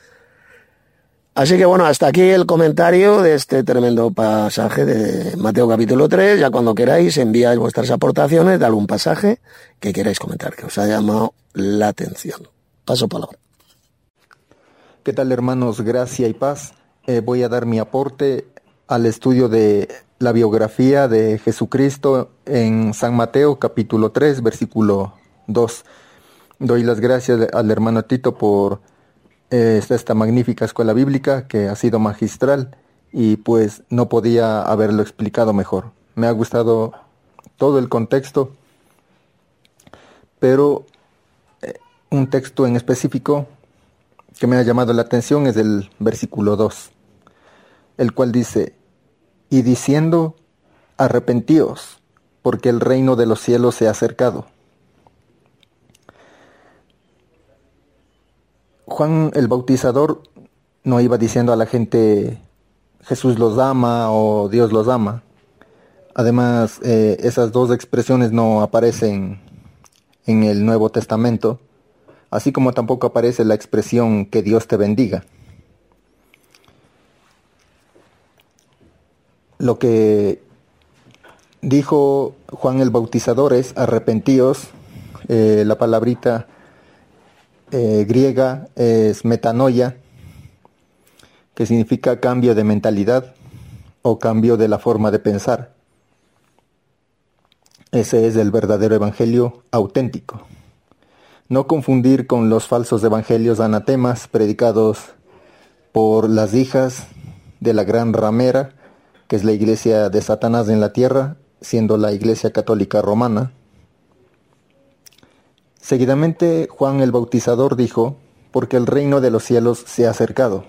Así que bueno, hasta aquí el comentario de este tremendo pasaje de Mateo capítulo tres. Ya cuando queráis enviáis vuestras aportaciones de algún pasaje que queráis comentar, que os haya llamado la atención. Paso palabra. ¿Qué tal, hermanos? Gracia y paz. Eh, voy a dar mi aporte al estudio de la biografía de Jesucristo en San Mateo capítulo tres, versículo dos. Doy las gracias al hermano Tito por eh, esta magnífica escuela bíblica que ha sido magistral y pues no podía haberlo explicado mejor. Me ha gustado todo el contexto, pero eh, un texto en específico que me ha llamado la atención es el versículo dos, el cual dice, y diciendo, arrepentíos, porque el reino de los cielos se ha acercado. Juan el Bautizador no iba diciendo a la gente, Jesús los ama o Dios los ama. Además, eh, esas dos expresiones no aparecen en el Nuevo Testamento, así como tampoco aparece la expresión que Dios te bendiga. Lo que dijo Juan el Bautizador es arrepentíos. Eh, la palabrita eh, griega es metanoia, que significa cambio de mentalidad o cambio de la forma de pensar. Ese es el verdadero evangelio auténtico. No confundir con los falsos evangelios anatemas predicados por las hijas de la gran ramera, que es la iglesia de Satanás en la tierra, siendo la iglesia católica romana. Seguidamente Juan el Bautizador dijo, porque el reino de los cielos se ha acercado.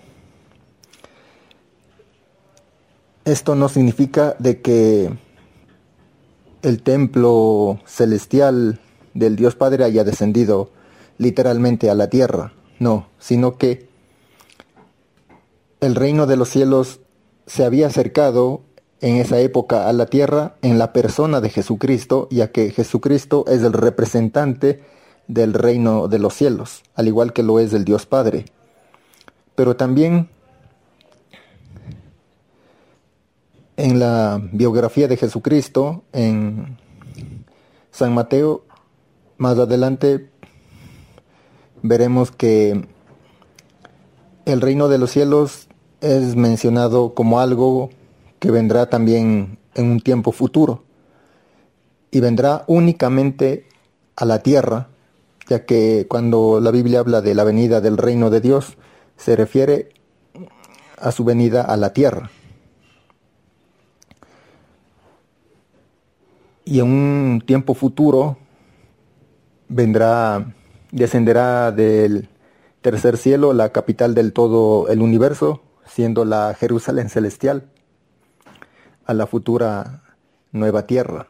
Esto no significa de que el templo celestial del Dios Padre haya descendido literalmente a la tierra, no, sino que el reino de los cielos se había acercado en esa época a la tierra en la persona de Jesucristo, ya que Jesucristo es el representante del reino de los cielos, al igual que lo es el Dios Padre. Pero también en la biografía de Jesucristo, en San Mateo, más adelante veremos que el reino de los cielos es mencionado como algo que vendrá también en un tiempo futuro y vendrá únicamente a la tierra, ya que cuando la Biblia habla de la venida del reino de Dios se refiere a su venida a la tierra. y en un tiempo futuro vendrá, descenderá del tercer cielo, la capital del todo el universo, siendo la Jerusalén celestial, a la futura nueva tierra.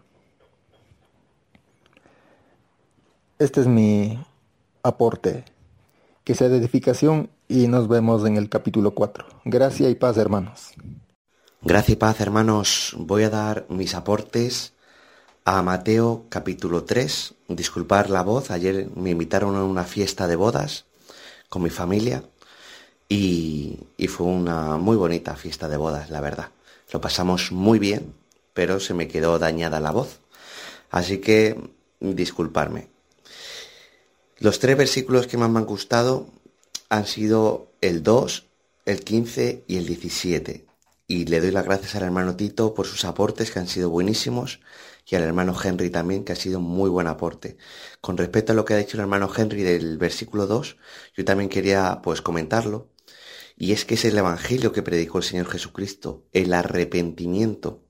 Este es mi aporte. Que sea de edificación y nos vemos en el capítulo cuatro. Gracia y paz, hermanos. Gracia y paz, hermanos. Voy a dar mis aportes a Mateo capítulo tres. Disculpar la voz, ayer me invitaron a una fiesta de bodas con mi familia y, y fue una muy bonita fiesta de bodas, la verdad. Lo pasamos muy bien, pero se me quedó dañada la voz. Así que disculparme. Los tres versículos que más me han gustado han sido el dos, el quince y el diecisiete. Y le doy las gracias al hermano Tito por sus aportes, que han sido buenísimos, y al hermano Henry también, que ha sido muy buen aporte. Con respecto a lo que ha dicho el hermano Henry del versículo dos, yo también quería pues comentarlo, y es que es el evangelio que predicó el Señor Jesucristo, el arrepentimiento.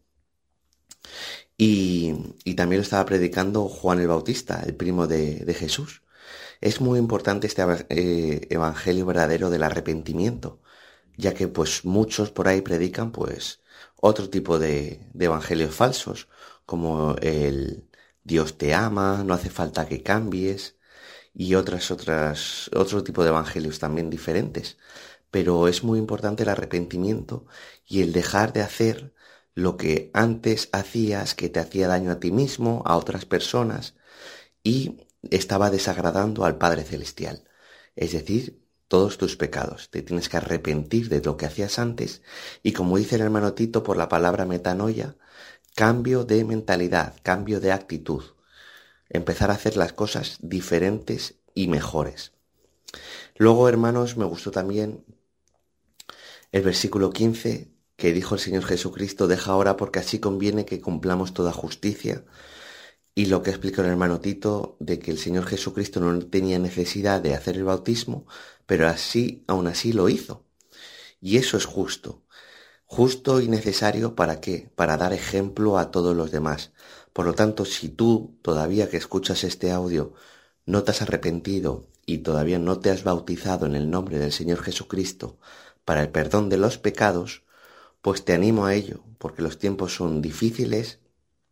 Y, y también lo estaba predicando Juan el Bautista, el primo de, de Jesús. Es muy importante este eh, evangelio verdadero del arrepentimiento, ya que pues muchos por ahí predican pues otro tipo de, de evangelios falsos, como el Dios te ama, no hace falta que cambies, y otras, otras, otro tipo de evangelios también diferentes. Pero es muy importante el arrepentimiento y el dejar de hacer lo que antes hacías, que te hacía daño a ti mismo, a otras personas, y estaba desagradando al Padre Celestial. Es decir, todos tus pecados. Te tienes que arrepentir de lo que hacías antes y, como dice el hermano Tito por la palabra metanoia, cambio de mentalidad, cambio de actitud. Empezar a hacer las cosas diferentes y mejores. Luego, hermanos, me gustó también el versículo quince que dijo el Señor Jesucristo: deja ahora porque así conviene que cumplamos toda justicia. Y lo que explicó el hermano Tito, de que el Señor Jesucristo no tenía necesidad de hacer el bautismo, pero así, aún así lo hizo. Y eso es justo. Justo y necesario, ¿para qué? Para dar ejemplo a todos los demás. Por lo tanto, si tú, todavía que escuchas este audio, no te has arrepentido y todavía no te has bautizado en el nombre del Señor Jesucristo para el perdón de los pecados, pues te animo a ello, porque los tiempos son difíciles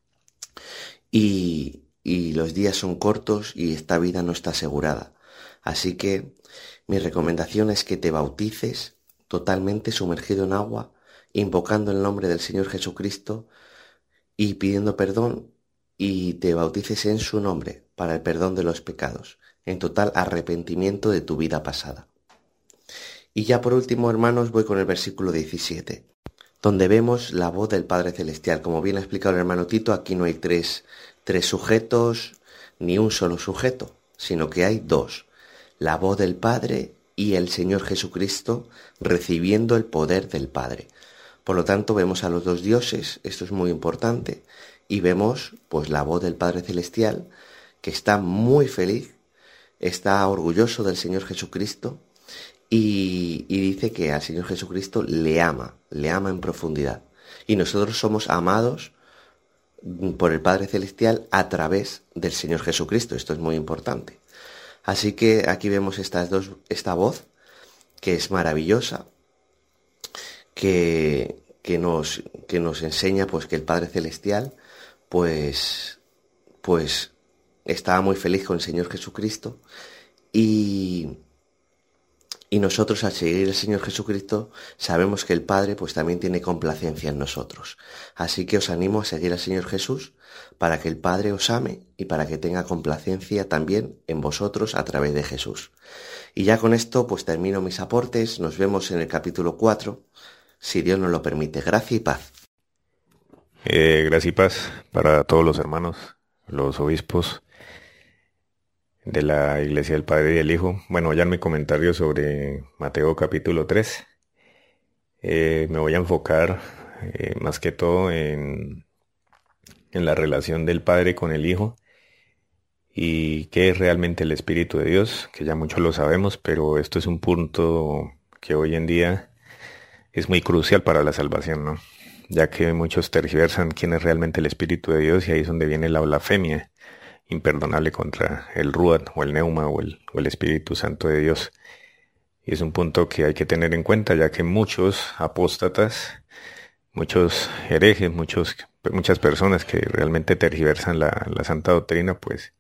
Y, y los días son cortos y esta vida no está asegurada. Así que mi recomendación es que te bautices totalmente sumergido en agua, invocando el nombre del Señor Jesucristo y pidiendo perdón, y te bautices en su nombre para el perdón de los pecados, en total arrepentimiento de tu vida pasada. Y ya por último, hermanos, voy con el versículo diecisiete. Donde vemos la voz del Padre Celestial. Como bien ha explicado el hermano Tito, aquí no hay tres, tres sujetos, ni un solo sujeto, sino que hay dos. La voz del Padre y el Señor Jesucristo recibiendo el poder del Padre. Por lo tanto, vemos a los dos dioses, esto es muy importante, y vemos pues la voz del Padre Celestial, que está muy feliz, está orgulloso del Señor Jesucristo, Y, y dice que al Señor Jesucristo le ama, le ama en profundidad. Y nosotros somos amados por el Padre Celestial a través del Señor Jesucristo. Esto es muy importante. Así que aquí vemos estas dos, esta voz, que es maravillosa, que, que, nos, que nos enseña pues que el Padre Celestial pues, pues estaba muy feliz con el Señor Jesucristo, y Y nosotros, al seguir al Señor Jesucristo, sabemos que el Padre pues también tiene complacencia en nosotros. Así que os animo a seguir al Señor Jesús para que el Padre os ame y para que tenga complacencia también en vosotros a través de Jesús. Y ya con esto pues termino mis aportes. Nos vemos en el capítulo cuatro, si Dios nos lo permite. Gracia y paz. Eh, gracia y paz para todos los hermanos, los obispos de la Iglesia del Padre y del Hijo. Bueno, ya en mi comentario sobre Mateo capítulo tres, eh, me voy a enfocar eh, más que todo en, en la relación del Padre con el Hijo y qué es realmente el Espíritu de Dios, que ya muchos lo sabemos, pero esto es un punto que hoy en día es muy crucial para la salvación, ¿no? ya que muchos tergiversan quién es realmente el Espíritu de Dios, y ahí es donde viene la blasfemia imperdonable contra el Ruach o el Neuma o el, o el Espíritu Santo de Dios. Y es un punto que hay que tener en cuenta, ya que muchos apóstatas, muchos herejes, muchos, muchas personas que realmente tergiversan la, la santa doctrina, pues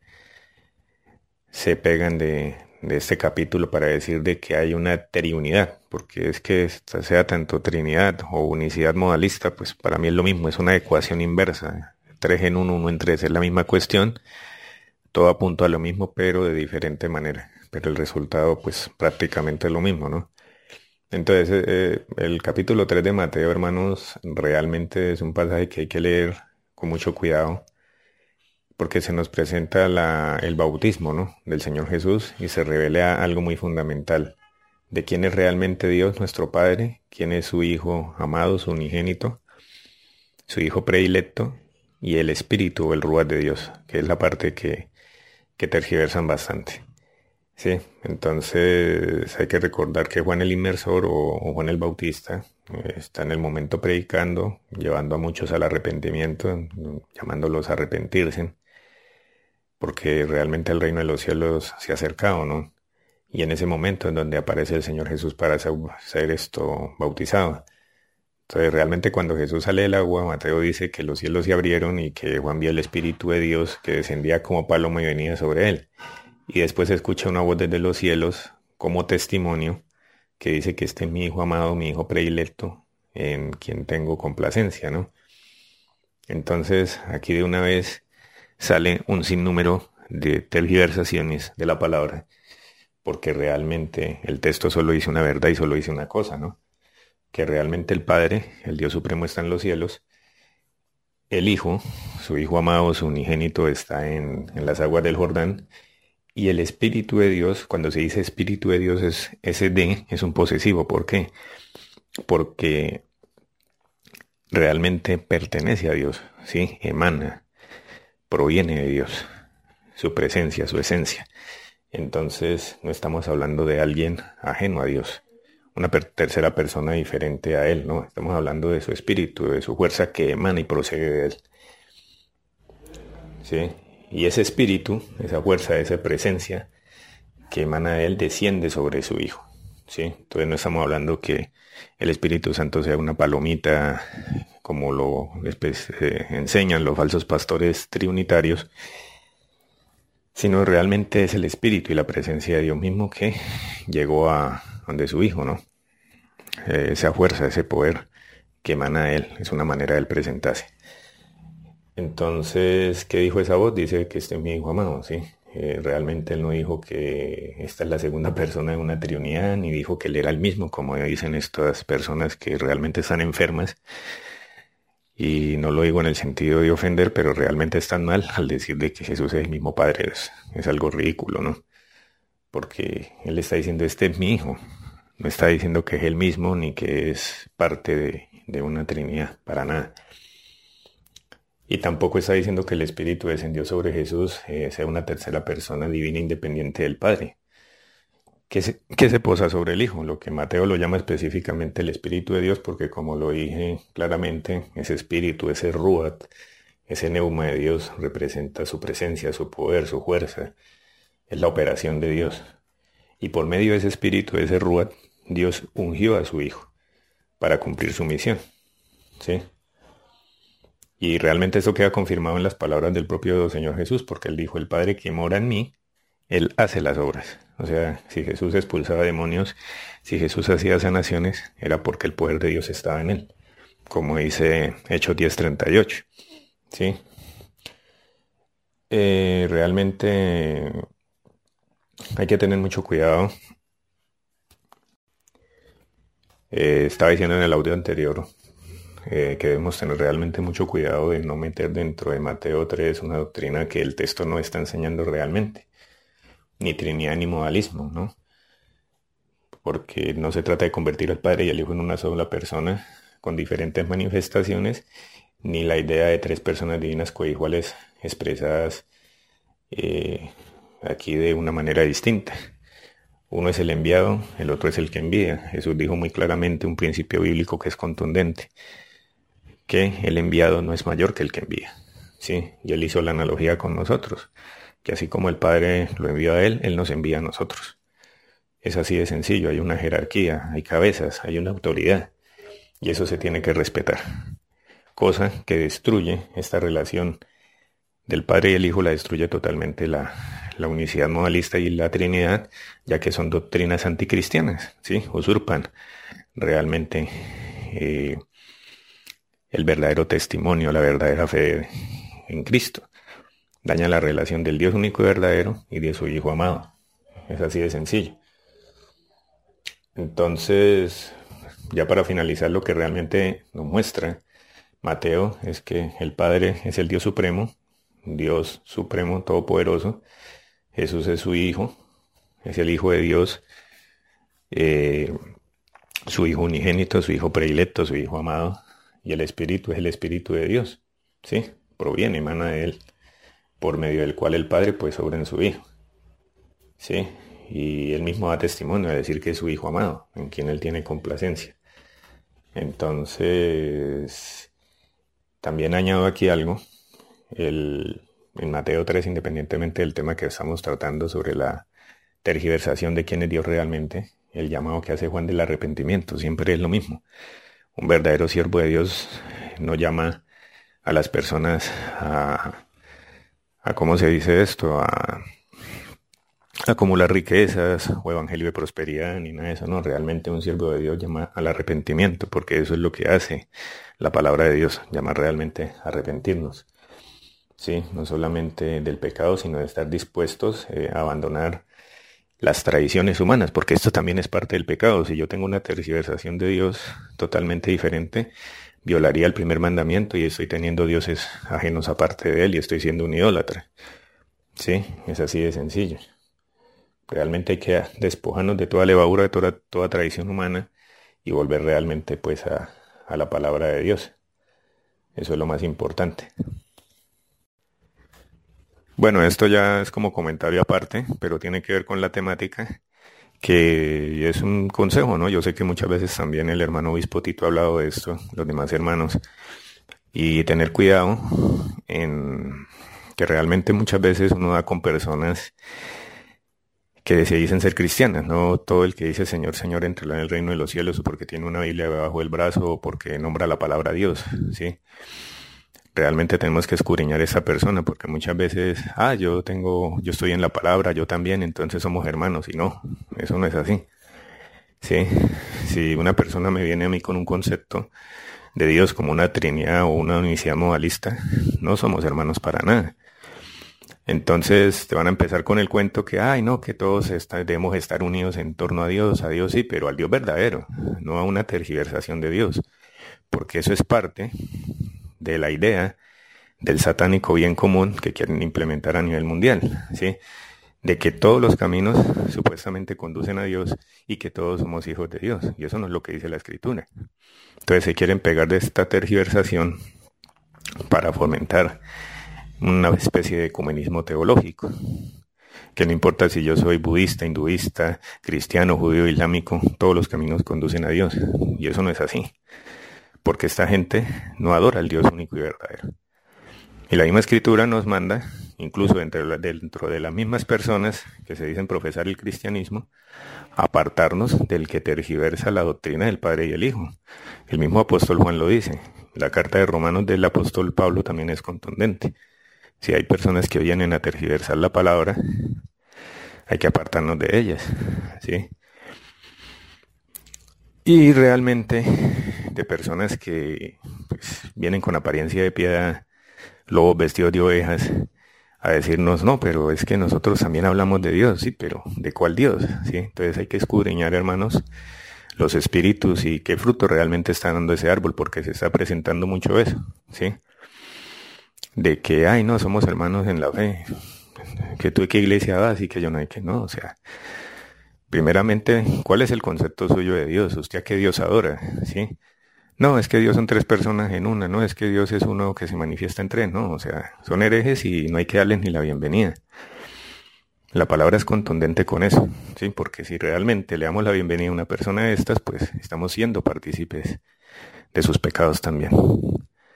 se pegan de, de este capítulo para decir de que hay una triunidad, porque es que esta sea tanto trinidad o unicidad modalista, pues para mí es lo mismo, es una ecuación inversa, tres en uno, uno en tres, es la misma cuestión, todo apunta a lo mismo, pero de diferente manera, pero el resultado pues prácticamente es lo mismo, ¿no? Entonces, eh, el capítulo tres de Mateo, hermanos, realmente es un pasaje que hay que leer con mucho cuidado, porque se nos presenta la, el bautismo, ¿no?, del Señor Jesús, y se revela algo muy fundamental, de quién es realmente Dios, nuestro Padre, quién es su Hijo amado, su unigénito, su Hijo predilecto, y el Espíritu, el Ruach de Dios, que es la parte que, que tergiversan bastante. Sí, entonces hay que recordar que Juan el Inmersor o, o Juan el Bautista eh, está en el momento predicando, llevando a muchos al arrepentimiento, llamándolos a arrepentirse, porque realmente el reino de los cielos se ha acercado, ¿no? Y en ese momento es donde aparece el Señor Jesús para ser, ser esto bautizado. Entonces realmente cuando Jesús sale del agua, Mateo dice que los cielos se abrieron y que Juan vio el Espíritu de Dios que descendía como paloma y venía sobre él. Y después escucha una voz desde los cielos como testimonio que dice que este es mi Hijo amado, mi Hijo predilecto, en quien tengo complacencia, ¿no? Entonces aquí de una vez sale un sinnúmero de tergiversaciones de la palabra, porque realmente el texto solo dice una verdad y solo dice una cosa, ¿no? Que realmente el Padre, el Dios Supremo, está en los cielos, el Hijo, su Hijo amado, su unigénito, está en, en las aguas del Jordán, y el Espíritu de Dios, cuando se dice Espíritu de Dios, es, ese de es un posesivo. ¿Por qué? Porque realmente pertenece a Dios, ¿sí? Emana, proviene de Dios, su presencia, su esencia. Entonces no estamos hablando de alguien ajeno a Dios, una per- tercera persona diferente a Él, ¿no? Estamos hablando de su espíritu, de su fuerza que emana y procede de Él. ¿Sí? Y ese espíritu, esa fuerza, esa presencia que emana de Él desciende sobre su Hijo, ¿sí? Entonces no estamos hablando que el Espíritu Santo sea una palomita, como lo pues, eh, enseñan los falsos pastores trinitarios, sino realmente es el Espíritu y la presencia de Dios mismo que llegó a donde su Hijo, ¿no? Eh, esa fuerza, ese poder que emana de Él, es una manera de Él presentarse. Entonces, ¿qué dijo esa voz? Dice que este es mi Hijo amado, ¿sí? Eh, realmente Él no dijo que esta es la segunda persona de una triunidad, ni dijo que Él era el mismo, como dicen estas personas que realmente están enfermas. Y no lo digo en el sentido de ofender, pero realmente están mal al decir de que Jesús es el mismo Padre. Es, es algo ridículo, ¿no? Porque Él está diciendo, este es mi Hijo. No está diciendo que es Él mismo, ni que es parte de, de una Trinidad, para nada. Y tampoco está diciendo que el Espíritu descendió sobre Jesús, eh, sea una tercera persona divina independiente del Padre, que se, que se posa sobre el Hijo, lo que Mateo lo llama específicamente el Espíritu de Dios, porque como lo dije claramente, ese Espíritu, ese Ruach, ese Neuma de Dios representa su presencia, su poder, su fuerza, es la operación de Dios. Y por medio de ese Espíritu, de ese Ruach, Dios ungió a su Hijo para cumplir su misión, ¿sí? Y realmente eso queda confirmado en las palabras del propio Señor Jesús, porque Él dijo, el Padre que mora en mí, Él hace las obras. O sea, si Jesús expulsaba demonios, si Jesús hacía sanaciones, era porque el poder de Dios estaba en Él, como dice Hechos diez treinta y ocho. ¿Sí? Eh, realmente hay que tener mucho cuidado. Eh, estaba diciendo en el audio anterior eh, que debemos tener realmente mucho cuidado de no meter dentro de Mateo tres una doctrina que el texto no está enseñando realmente, ni trinidad ni modalismo, ¿no? Porque no se trata de convertir al Padre y al Hijo en una sola persona con diferentes manifestaciones, ni la idea de tres personas divinas coiguales expresadas eh, aquí de una manera distinta. Uno es el enviado, el otro es el que envía. Jesús dijo muy claramente un principio bíblico que es contundente. que el enviado no es mayor que el que envía, ¿sí? Y él hizo la analogía con nosotros, que así como el Padre lo envió a él, él nos envía a nosotros. Es así de sencillo, hay una jerarquía, hay cabezas, hay una autoridad, y eso se tiene que respetar. Cosa que destruye esta relación del Padre y el Hijo, la destruye totalmente la, la unicidad modalista y la Trinidad, ya que son doctrinas anticristianas, ¿sí? Usurpan realmente eh, el verdadero testimonio, la verdadera fe en Cristo. Daña la relación del Dios único y verdadero y de su Hijo amado. Es así de sencillo. Entonces, ya para finalizar, lo que realmente nos muestra Mateo es que el Padre es el Dios supremo, Dios supremo, todopoderoso. Jesús es su Hijo, es el Hijo de Dios, eh, su Hijo unigénito, su Hijo predilecto, su Hijo amado. Y el Espíritu es el Espíritu de Dios, ¿sí? Proviene, emana de Él, por medio del cual el Padre pues obra en su Hijo, ¿sí? Y Él mismo da testimonio de decir que es su Hijo amado, en quien Él tiene complacencia. Entonces, también añado aquí algo, el, en Mateo tres, independientemente del tema que estamos tratando sobre la tergiversación de quién es Dios realmente, el llamado que hace Juan del arrepentimiento, siempre es lo mismo. Un verdadero siervo de Dios no llama a las personas a, a ¿cómo se dice esto? A acumular riquezas o evangelio de prosperidad ni nada de eso. No, realmente un siervo de Dios llama al arrepentimiento, porque eso es lo que hace la palabra de Dios, llama realmente a arrepentirnos. Sí, no solamente del pecado, sino de estar dispuestos eh, a abandonar las tradiciones humanas, porque esto también es parte del pecado. Si yo tengo una tergiversación de Dios totalmente diferente, violaría el primer mandamiento y estoy teniendo dioses ajenos aparte de Él y estoy siendo un idólatra. Sí, es así de sencillo. Realmente hay que despojarnos de toda levadura, de toda, toda tradición humana y volver realmente pues a, a la palabra de Dios. Eso es lo más importante. Bueno, esto ya es como comentario aparte, pero tiene que ver con la temática, que es un consejo, ¿no? Yo sé que muchas veces también el hermano obispo Tito ha hablado de esto, los demás hermanos, y tener cuidado en que realmente muchas veces uno da con personas que se dicen ser cristianas, no todo el que dice Señor, Señor entrará en el reino de los cielos o porque tiene una Biblia debajo del brazo o porque nombra la palabra Dios, ¿sí? Realmente tenemos que escudriñar a esa persona, porque muchas veces, ah, yo tengo, yo estoy en la palabra, yo también, entonces somos hermanos, y no, eso no es así. Sí, si una persona me viene a mí con un concepto de Dios como una trinidad o una unicidad modalista, no somos hermanos para nada. Entonces te van a empezar con el cuento que, ay, no, que todos está, debemos estar unidos en torno a Dios, a Dios sí, pero al Dios verdadero, no a una tergiversación de Dios, porque eso es parte de la idea del satánico bien común que quieren implementar a nivel mundial, ¿sí? De que todos los caminos supuestamente conducen a Dios y que todos somos hijos de Dios, y eso no es lo que dice la Escritura. Entonces se quieren pegar de esta tergiversación para fomentar una especie de ecumenismo teológico, que no importa si yo soy budista, hinduista, cristiano, judío, islámico, todos los caminos conducen a Dios, y eso no es así. Porque esta gente no adora al Dios único y verdadero. Y la misma Escritura nos manda, incluso dentro de, la, dentro de las mismas personas que se dicen profesar el cristianismo, apartarnos del que tergiversa la doctrina del Padre y el Hijo. El mismo apóstol Juan lo dice. La carta de Romanos del apóstol Pablo también es contundente. Si hay personas que vienen a tergiversar la palabra, hay que apartarnos de ellas, ¿sí? Y realmente de personas que pues, vienen con apariencia de piedad, lobos vestidos de ovejas, a decirnos, no, pero es que nosotros también hablamos de Dios, sí, pero ¿de cuál Dios? ¿Sí? Entonces hay que escudriñar, hermanos, los espíritus y qué fruto realmente está dando ese árbol, porque se está presentando mucho eso, ¿sí? De que, ay, no, somos hermanos en la fe, que tú qué iglesia vas y que yo no, hay que no, o sea... Primeramente, ¿cuál es el concepto suyo de Dios? ¿Usted a qué Dios adora? ¿Sí? No, es que Dios son tres personas en una, no, es que Dios es uno que se manifiesta en tres, no, o sea, son herejes y no hay que darles ni la bienvenida. La palabra es contundente con eso, ¿sí? Porque si realmente le damos la bienvenida a una persona de estas, pues estamos siendo partícipes de sus pecados también.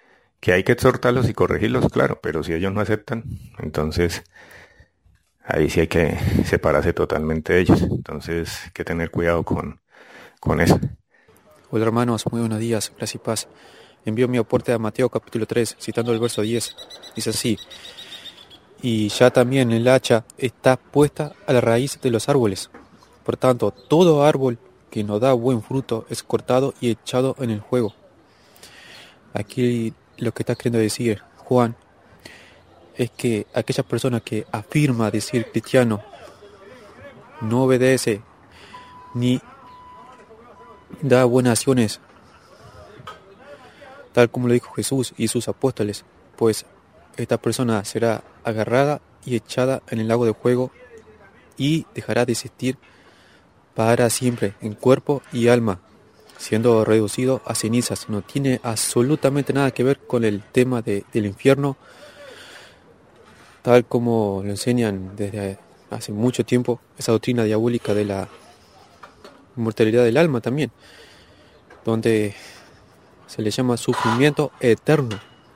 Que hay que exhortarlos y corregirlos, claro, pero si ellos no aceptan, entonces ahí sí hay que separarse totalmente de ellos. Entonces hay que tener cuidado con, con eso. Hola hermanos, muy buenos días, gracias y paz. Envío mi aporte a Mateo capítulo tres, citando el verso diez. Dice así: y ya también el hacha está puesta a la raíz de los árboles. Por tanto, todo árbol que no da buen fruto es cortado y echado en el fuego. Aquí lo que está queriendo decir Juan es que aquella persona que afirma decir cristiano no obedece ni da buenas acciones, tal como lo dijo Jesús y sus apóstoles, pues esta persona será agarrada y echada en el lago de fuego y dejará de existir para siempre en cuerpo y alma, siendo reducido a cenizas. No tiene absolutamente nada que ver con el tema de, del infierno, tal como lo enseñan desde hace mucho tiempo, esa doctrina diabólica de la inmortalidad del alma también, donde se le llama sufrimiento eterno.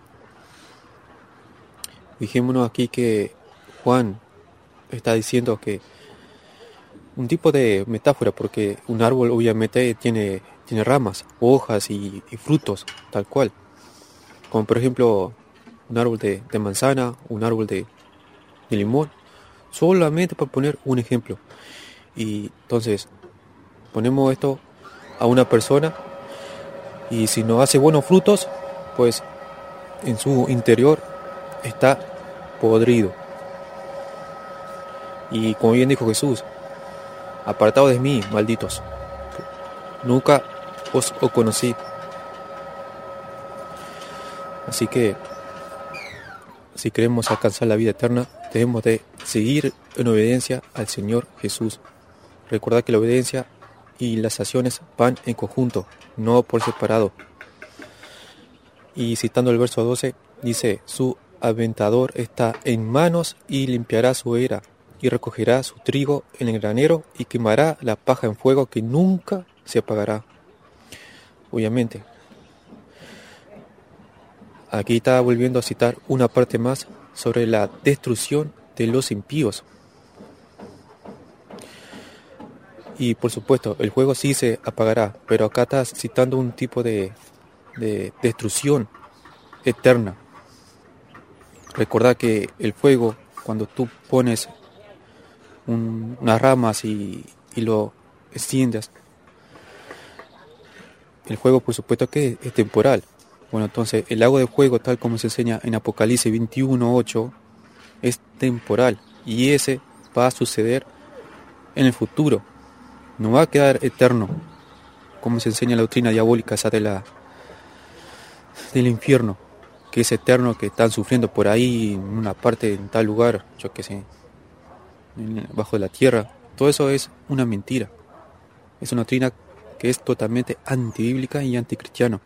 Fijémonos aquí que Juan está diciendo que un tipo de metáfora, porque un árbol obviamente tiene, tiene ramas, hojas y, y frutos, tal cual. Como por ejemplo un árbol de, de manzana, un árbol de, de limón, solamente para poner un ejemplo. Y entonces ponemos esto a una persona y si no hace buenos frutos, pues en su interior está podrido. Y como bien dijo Jesús: apartados de mí, malditos, nunca os, os conocí. Así que si queremos alcanzar la vida eterna, debemos de seguir en obediencia al Señor Jesús. Recordad que la obediencia y las acciones van en conjunto, no por separado. Y citando el verso doce, dice: su aventador está en manos y limpiará su era, y recogerá su trigo en el granero y quemará la paja en fuego que nunca se apagará. Obviamente, aquí está volviendo a citar una parte más sobre la destrucción de los impíos. Y por supuesto, el fuego sí se apagará, pero acá está citando un tipo de, de destrucción eterna. Recordá que el fuego, cuando tú pones un, unas ramas y, y lo extiendes, el fuego por supuesto que es temporal. Bueno, entonces el lago de fuego, tal como se enseña en Apocalipsis veintiuno ocho, es temporal y ese va a suceder en el futuro. No va a quedar eterno, como se enseña en la doctrina diabólica esa de la, del infierno, que es eterno, que están sufriendo por ahí en una parte, en tal lugar, yo qué sé, bajo la tierra. Todo eso es una mentira. Es una doctrina que es totalmente antibíblica y anticristiana.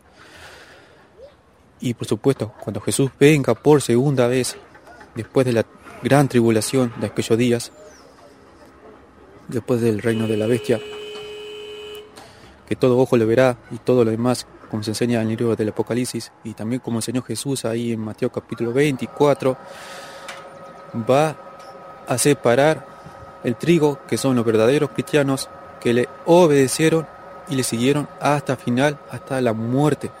Y por supuesto, cuando Jesús venga por segunda vez, después de la gran tribulación de aquellos días, después del reino de la bestia, que todo ojo le verá y todo lo demás, como se enseña en el libro del Apocalipsis, y también como enseñó Jesús ahí en Mateo capítulo veinticuatro, va a separar el trigo, que son los verdaderos cristianos, que le obedecieron y le siguieron hasta final, hasta la muerte.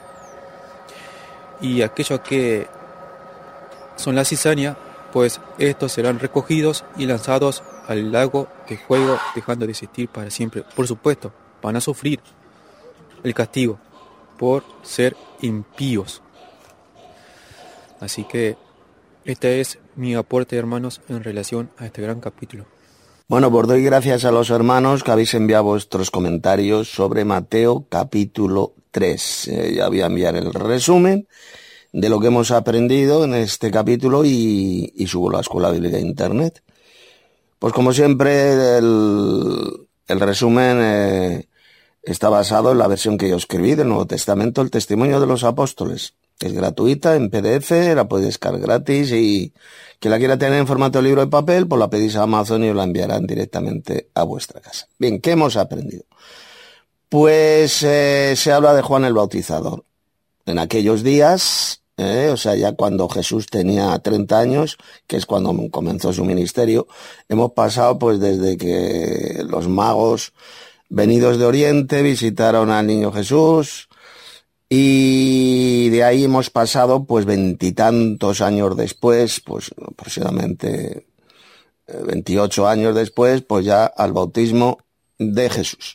Y aquellos que son la cizaña, pues estos serán recogidos y lanzados al lago de fuego, dejando de existir para siempre. Por supuesto, van a sufrir el castigo por ser impíos. Así que este es mi aporte, hermanos, en relación a este gran capítulo. Bueno, pues doy gracias a los hermanos que habéis enviado vuestros comentarios sobre Mateo capítulo tres. Eh, ya voy a enviar el resumen de lo que hemos aprendido en este capítulo y, y subo a la Escuela Bíblica de Internet. Pues como siempre, el, el resumen eh, está basado en la versión que yo escribí del Nuevo Testamento, el Testimonio de los Apóstoles. Es gratuita, en P D F, la podéis descargar gratis y quien la quiera tener en formato de libro de papel, pues la pedís a Amazon y os la enviarán directamente a vuestra casa. Bien, ¿qué hemos aprendido? Pues eh, se habla de Juan el Bautizador. En aquellos días ¿eh? O sea, ya cuando Jesús tenía treinta años, que es cuando comenzó su ministerio, hemos pasado pues desde que los magos venidos de Oriente visitaron al niño Jesús, y de ahí hemos pasado pues veintitantos años después, pues aproximadamente veintiocho años después, pues ya al bautismo de Jesús.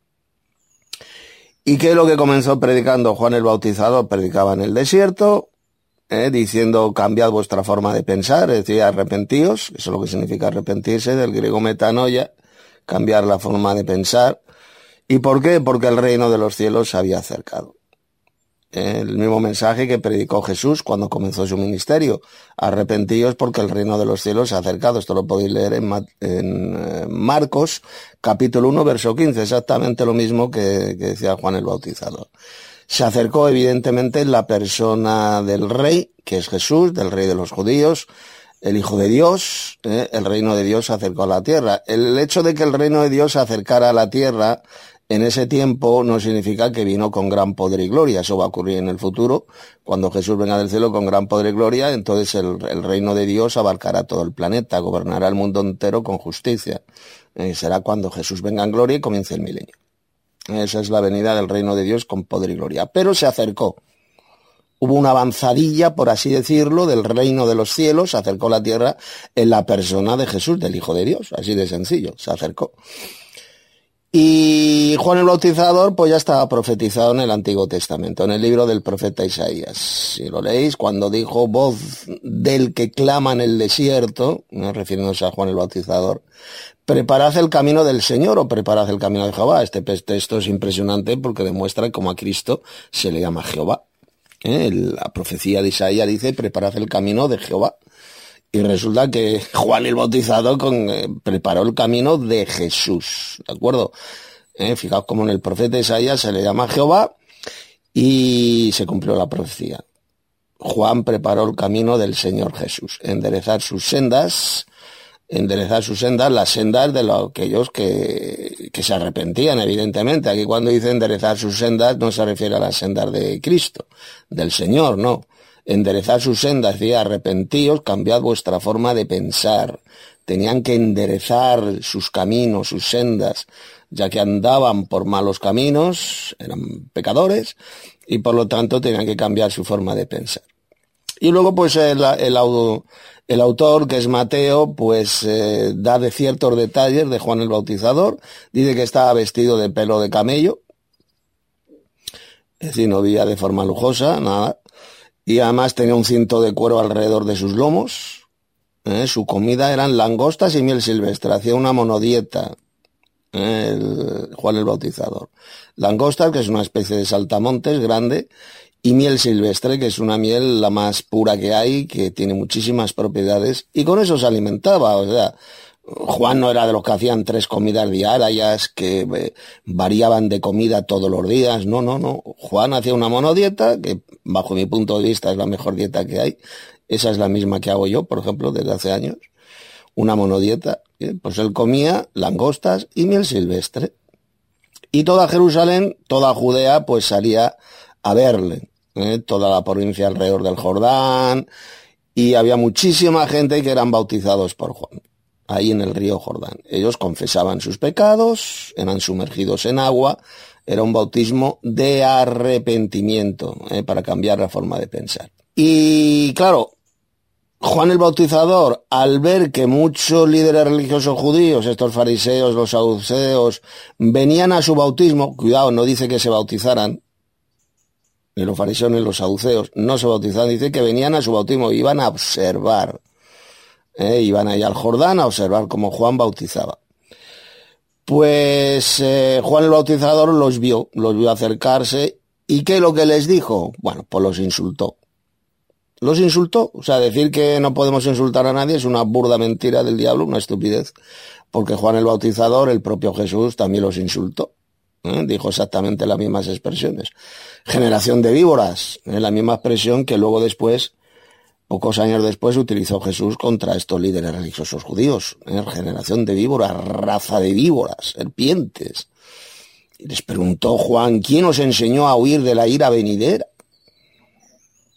¿Y qué es lo que comenzó predicando Juan el Bautizador? Predicaba en el desierto, eh, diciendo cambiad vuestra forma de pensar, es decir, arrepentíos, eso es lo que significa arrepentirse, del griego metanoia, cambiar la forma de pensar. ¿Y por qué? Porque el reino de los cielos se había acercado. El mismo mensaje que predicó Jesús cuando comenzó su ministerio. Arrepentíos porque el reino de los cielos se ha acercado. Esto lo podéis leer en, en Marcos, capítulo uno, verso quince. Exactamente lo mismo que, que decía Juan el Bautizador. Se acercó evidentemente la persona del rey, que es Jesús, del rey de los judíos, el Hijo de Dios. ¿eh? El reino de Dios se acercó a la tierra. El hecho de que el reino de Dios se acercara a la tierra en ese tiempo no significa que vino con gran poder y gloria. Eso va a ocurrir en el futuro. Cuando Jesús venga del cielo con gran poder y gloria, entonces el, el reino de Dios abarcará todo el planeta, gobernará el mundo entero con justicia. Eh, será cuando Jesús venga en gloria y comience el milenio. Esa es la venida del reino de Dios con poder y gloria. Pero se acercó. Hubo una avanzadilla, por así decirlo, del reino de los cielos, se acercó a la tierra en la persona de Jesús, del Hijo de Dios. Así de sencillo, se acercó. Y Juan el Bautizador pues ya estaba profetizado en el Antiguo Testamento, en el libro del profeta Isaías. Si lo leéis, cuando dijo voz del que clama en el desierto, ¿no? refiriéndose a Juan el Bautizador, preparad el camino del Señor o preparad el camino de Jehová. Este texto es impresionante porque demuestra cómo a Cristo se le llama Jehová. ¿Eh? La profecía de Isaías dice preparad el camino de Jehová. Y resulta que Juan el Bautizador con, eh, preparó el camino de Jesús, ¿de acuerdo? Eh, fijaos cómo en el profeta Isaías se le llama Jehová y se cumplió la profecía. Juan preparó el camino del Señor Jesús, enderezar sus sendas, enderezar sus sendas, las sendas de los, aquellos que, que se arrepentían, evidentemente. Aquí cuando dice enderezar sus sendas no se refiere a las sendas de Cristo, del Señor, no. Enderezar sus sendas, decía, arrepentíos, cambiad vuestra forma de pensar. Tenían que enderezar sus caminos, sus sendas, ya que andaban por malos caminos, eran pecadores, y por lo tanto tenían que cambiar su forma de pensar. Y luego, pues, el, el, el autor, que es Mateo, pues, eh, da de ciertos detalles de Juan el Bautizador. Dice que estaba vestido de pelo de camello, es decir, no vivía de forma lujosa, nada. Y además tenía un cinto de cuero alrededor de sus lomos. ¿Eh? Su comida eran langostas y miel silvestre. Hacía una monodieta, ¿eh? el Juan el Bautizador. Langostas, que es una especie de saltamontes grande, y miel silvestre, que es una miel la más pura que hay, que tiene muchísimas propiedades, y con eso se alimentaba. O sea, Juan no era de los que hacían tres comidas diarias, que eh, variaban de comida todos los días. No, no, no. Juan hacía una monodieta, que bajo mi punto de vista es la mejor dieta que hay. Esa es la misma que hago yo, por ejemplo, desde hace años. Una monodieta. ¿eh? Pues él comía langostas y miel silvestre. Y toda Jerusalén, toda Judea, pues salía a verle. ¿eh? Toda la provincia alrededor del Jordán. Y había muchísima gente que eran bautizados por Juan. Ahí en el río Jordán. Ellos confesaban sus pecados, eran sumergidos en agua, era un bautismo de arrepentimiento, ¿eh? para cambiar la forma de pensar. Y claro, Juan el Bautizador, al ver que muchos líderes religiosos judíos, estos fariseos, los saduceos, venían a su bautismo, cuidado, no dice que se bautizaran, ni los fariseos ni los saduceos, no se bautizaban, dice que venían a su bautismo, iban a observar. Eh, iban ahí al Jordán a observar cómo Juan bautizaba. Pues eh, Juan el Bautizador los vio, los vio acercarse, ¿y qué es lo que les dijo? Bueno, pues los insultó. Los insultó, o sea, decir que no podemos insultar a nadie es una burda mentira del diablo, una estupidez, porque Juan el Bautizador, el propio Jesús, también los insultó. ¿eh? Dijo exactamente las mismas expresiones. Generación de víboras, ¿eh? la misma expresión que luego después, pocos años después, utilizó Jesús contra estos líderes religiosos judíos. ¿eh? Generación de víboras, raza de víboras, serpientes. Y les preguntó Juan, ¿quién os enseñó a huir de la ira venidera?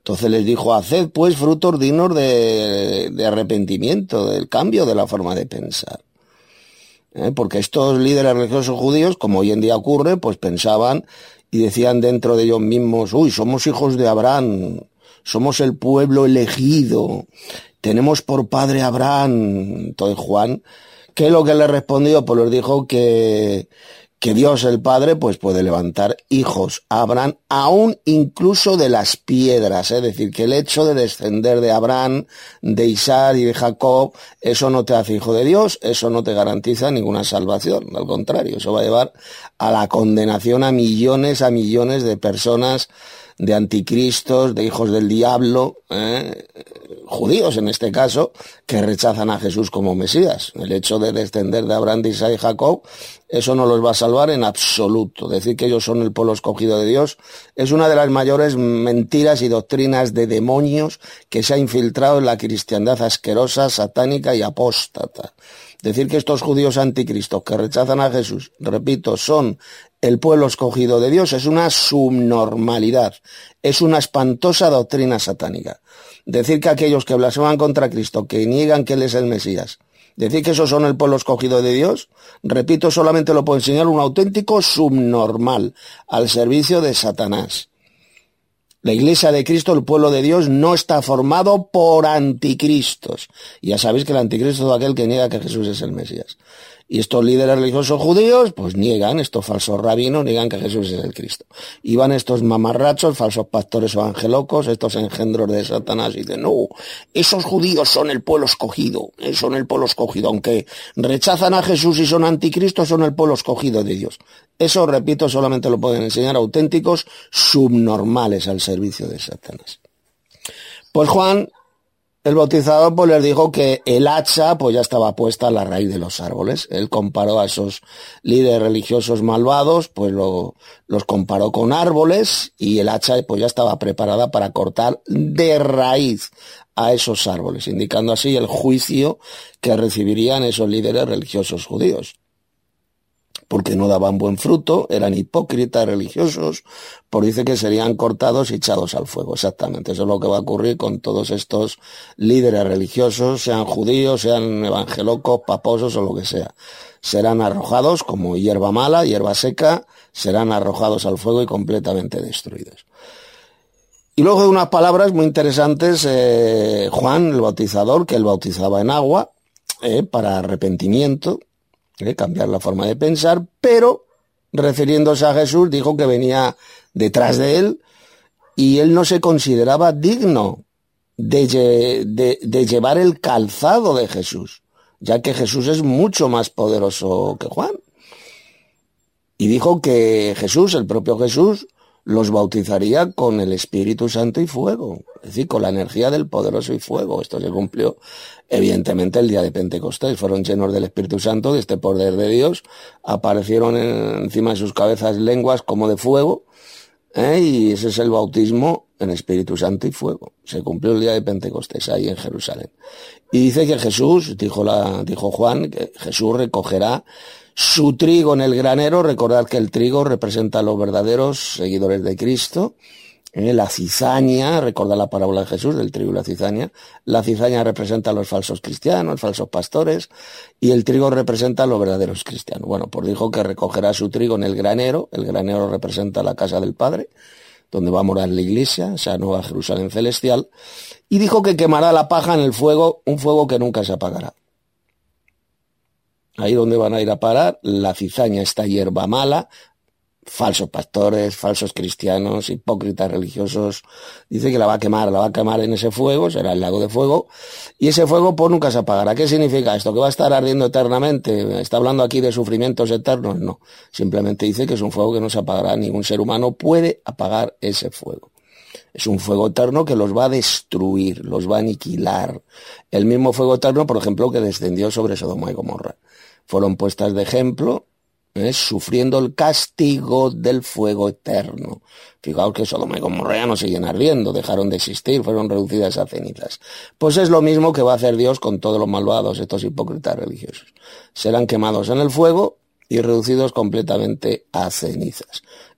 Entonces les dijo, haced pues frutos dignos de, de arrepentimiento, del cambio de la forma de pensar. ¿Eh? Porque estos líderes religiosos judíos, como hoy en día ocurre, pues pensaban y decían dentro de ellos mismos, uy, somos hijos de Abraham, somos el pueblo elegido, tenemos por padre a Abraham. Entonces Juan, ¿qué es lo que le respondió? Pues les dijo que, que Dios el Padre pues puede levantar hijos a Abraham, aún incluso de las piedras, es decir, que el hecho de descender de Abraham, de Isaac y de Jacob, eso no te hace hijo de Dios, eso no te garantiza ninguna salvación, al contrario, eso va a llevar a la condenación a millones, a millones de personas, de anticristos, de hijos del diablo, ¿eh? judíos en este caso, que rechazan a Jesús como Mesías. El hecho de descender de Abraham, de Isaac y Jacob, eso no los va a salvar en absoluto. Decir que ellos son el pueblo escogido de Dios es una de las mayores mentiras y doctrinas de demonios que se ha infiltrado en la cristiandad asquerosa, satánica y apóstata. Decir que estos judíos anticristos que rechazan a Jesús, repito, son el pueblo escogido de Dios, es una subnormalidad, es una espantosa doctrina satánica. Decir que aquellos que blasfeman contra Cristo, que niegan que Él es el Mesías, decir que esos son el pueblo escogido de Dios, repito, solamente lo puede enseñar un auténtico subnormal al servicio de Satanás. La Iglesia de Cristo, el pueblo de Dios, no está formado por anticristos. Ya sabéis que el anticristo es todo aquel que niega que Jesús es el Mesías. Y estos líderes religiosos judíos, pues niegan, estos falsos rabinos niegan que Jesús es el Cristo. Y van estos mamarrachos, falsos pastores o angelocos, estos engendros de Satanás, y dicen, no, esos judíos son el pueblo escogido, son el pueblo escogido, aunque rechazan a Jesús y son anticristos, son el pueblo escogido de Dios. Eso, repito, solamente lo pueden enseñar auténticos subnormales al servicio de Satanás. Pues Juan, el bautizador, pues les dijo que el hacha pues ya estaba puesta a la raíz de los árboles. Él comparó a esos líderes religiosos malvados, pues lo, los comparó con árboles, y el hacha pues ya estaba preparada para cortar de raíz a esos árboles, indicando así el juicio que recibirían esos líderes religiosos judíos. Porque no daban buen fruto, eran hipócritas religiosos, por dice que serían cortados y echados al fuego. Exactamente, eso es lo que va a ocurrir con todos estos líderes religiosos, sean judíos, sean evangelocos, paposos o lo que sea. Serán arrojados como hierba mala, hierba seca, serán arrojados al fuego y completamente destruidos. Y luego de unas palabras muy interesantes, eh, Juan, el bautizador, que él bautizaba en agua, eh, para arrepentimiento, ¿Eh? cambiar la forma de pensar, pero refiriéndose a Jesús dijo que venía detrás de él y él no se consideraba digno de, de, de llevar el calzado de Jesús, ya que Jesús es mucho más poderoso que Juan. Y dijo que Jesús, el propio Jesús, los bautizaría con el Espíritu Santo y fuego, es decir, con la energía del poderoso y fuego. Esto se cumplió evidentemente el día de Pentecostés. Fueron llenos del Espíritu Santo, de este poder de Dios, aparecieron en, encima de sus cabezas lenguas como de fuego, ¿eh? Y ese es el bautismo en Espíritu Santo y fuego. Se cumplió el día de Pentecostés ahí en Jerusalén. Y dice que Jesús, dijo, la, dijo Juan, que Jesús recogerá su trigo en el granero. Recordad que el trigo representa a los verdaderos seguidores de Cristo. Eh, la cizaña, recordad la parábola de Jesús del trigo y la cizaña. La cizaña representa a los falsos cristianos, falsos pastores, y el trigo representa a los verdaderos cristianos. Bueno, pues dijo que recogerá su trigo en el granero. El granero representa la casa del Padre, donde va a morar la iglesia, esa nueva Jerusalén celestial. Y dijo que quemará la paja en el fuego, un fuego que nunca se apagará. Ahí donde van a ir a parar, la cizaña, esta hierba mala, falsos pastores, falsos cristianos, hipócritas religiosos, dice que la va a quemar, la va a quemar en ese fuego, será el lago de fuego, y ese fuego pues nunca se apagará. ¿Qué significa esto? ¿Que va a estar ardiendo eternamente? ¿Está hablando aquí de sufrimientos eternos? No, simplemente dice que es un fuego que no se apagará, ningún ser humano puede apagar ese fuego. Es un fuego eterno que los va a destruir, los va a aniquilar. El mismo fuego eterno, por ejemplo, que descendió sobre Sodoma y Gomorra. Fueron puestas de ejemplo, ¿eh? sufriendo el castigo del fuego eterno. Fijaos que Sodoma y Gomorra ya no siguen ardiendo, dejaron de existir, fueron reducidas a cenizas. Pues es lo mismo que va a hacer Dios con todos los malvados, estos hipócritas religiosos. Serán quemados en el fuego y reducidos completamente a cenizas.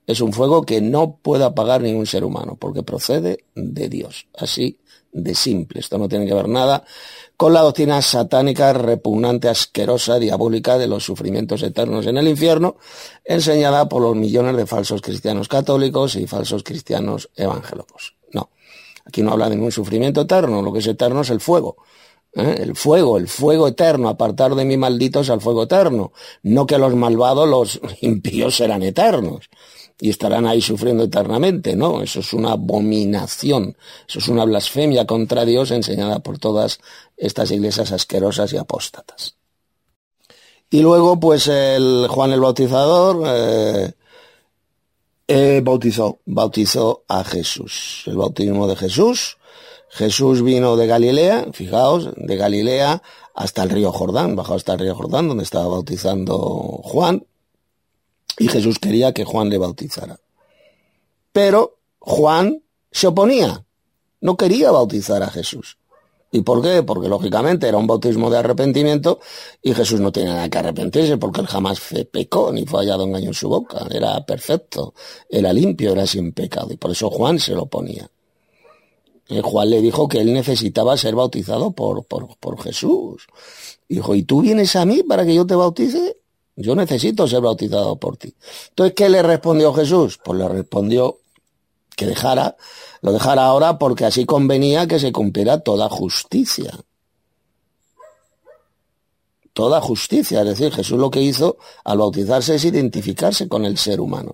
es un fuego que no puede apagar ningún ser humano, porque procede de Dios. Así de simple. Esto no tiene que ver nada con la doctrina satánica, repugnante, asquerosa, diabólica de los sufrimientos eternos en el infierno, enseñada por los millones de falsos cristianos católicos y falsos cristianos evangélicos. No, aquí no habla de ningún sufrimiento eterno, lo que es eterno es el fuego. ¿Eh? El fuego, el fuego eterno, apartar de mí malditos al fuego eterno, no que los malvados, los impíos serán eternos y estarán ahí sufriendo eternamente, no, eso es una abominación, eso es una blasfemia contra Dios enseñada por todas estas iglesias asquerosas y apóstatas. Y luego pues el Juan el Bautizador eh, eh, bautizó, bautizó a Jesús, el bautismo de Jesús. Jesús vino de Galilea, fijaos, de Galilea hasta el río Jordán, bajó hasta el río Jordán donde estaba bautizando Juan, y Jesús quería que Juan le bautizara. Pero Juan se oponía, no quería bautizar a Jesús. ¿Y por qué? Porque lógicamente era un bautismo de arrepentimiento y Jesús no tenía nada que arrepentirse porque él jamás pecó ni fue hallado engaño en su boca, era perfecto, era limpio, era sin pecado, y por eso Juan se lo oponía. Eh, Juan le dijo que él necesitaba ser bautizado por, por, por Jesús. Dijo, ¿y tú vienes a mí para que yo te bautice? Yo necesito ser bautizado por ti. Entonces, ¿qué le respondió Jesús? Pues le respondió que dejara, lo dejara ahora porque así convenía que se cumpliera toda justicia. Toda justicia, es decir, Jesús lo que hizo al bautizarse es identificarse con el ser humano.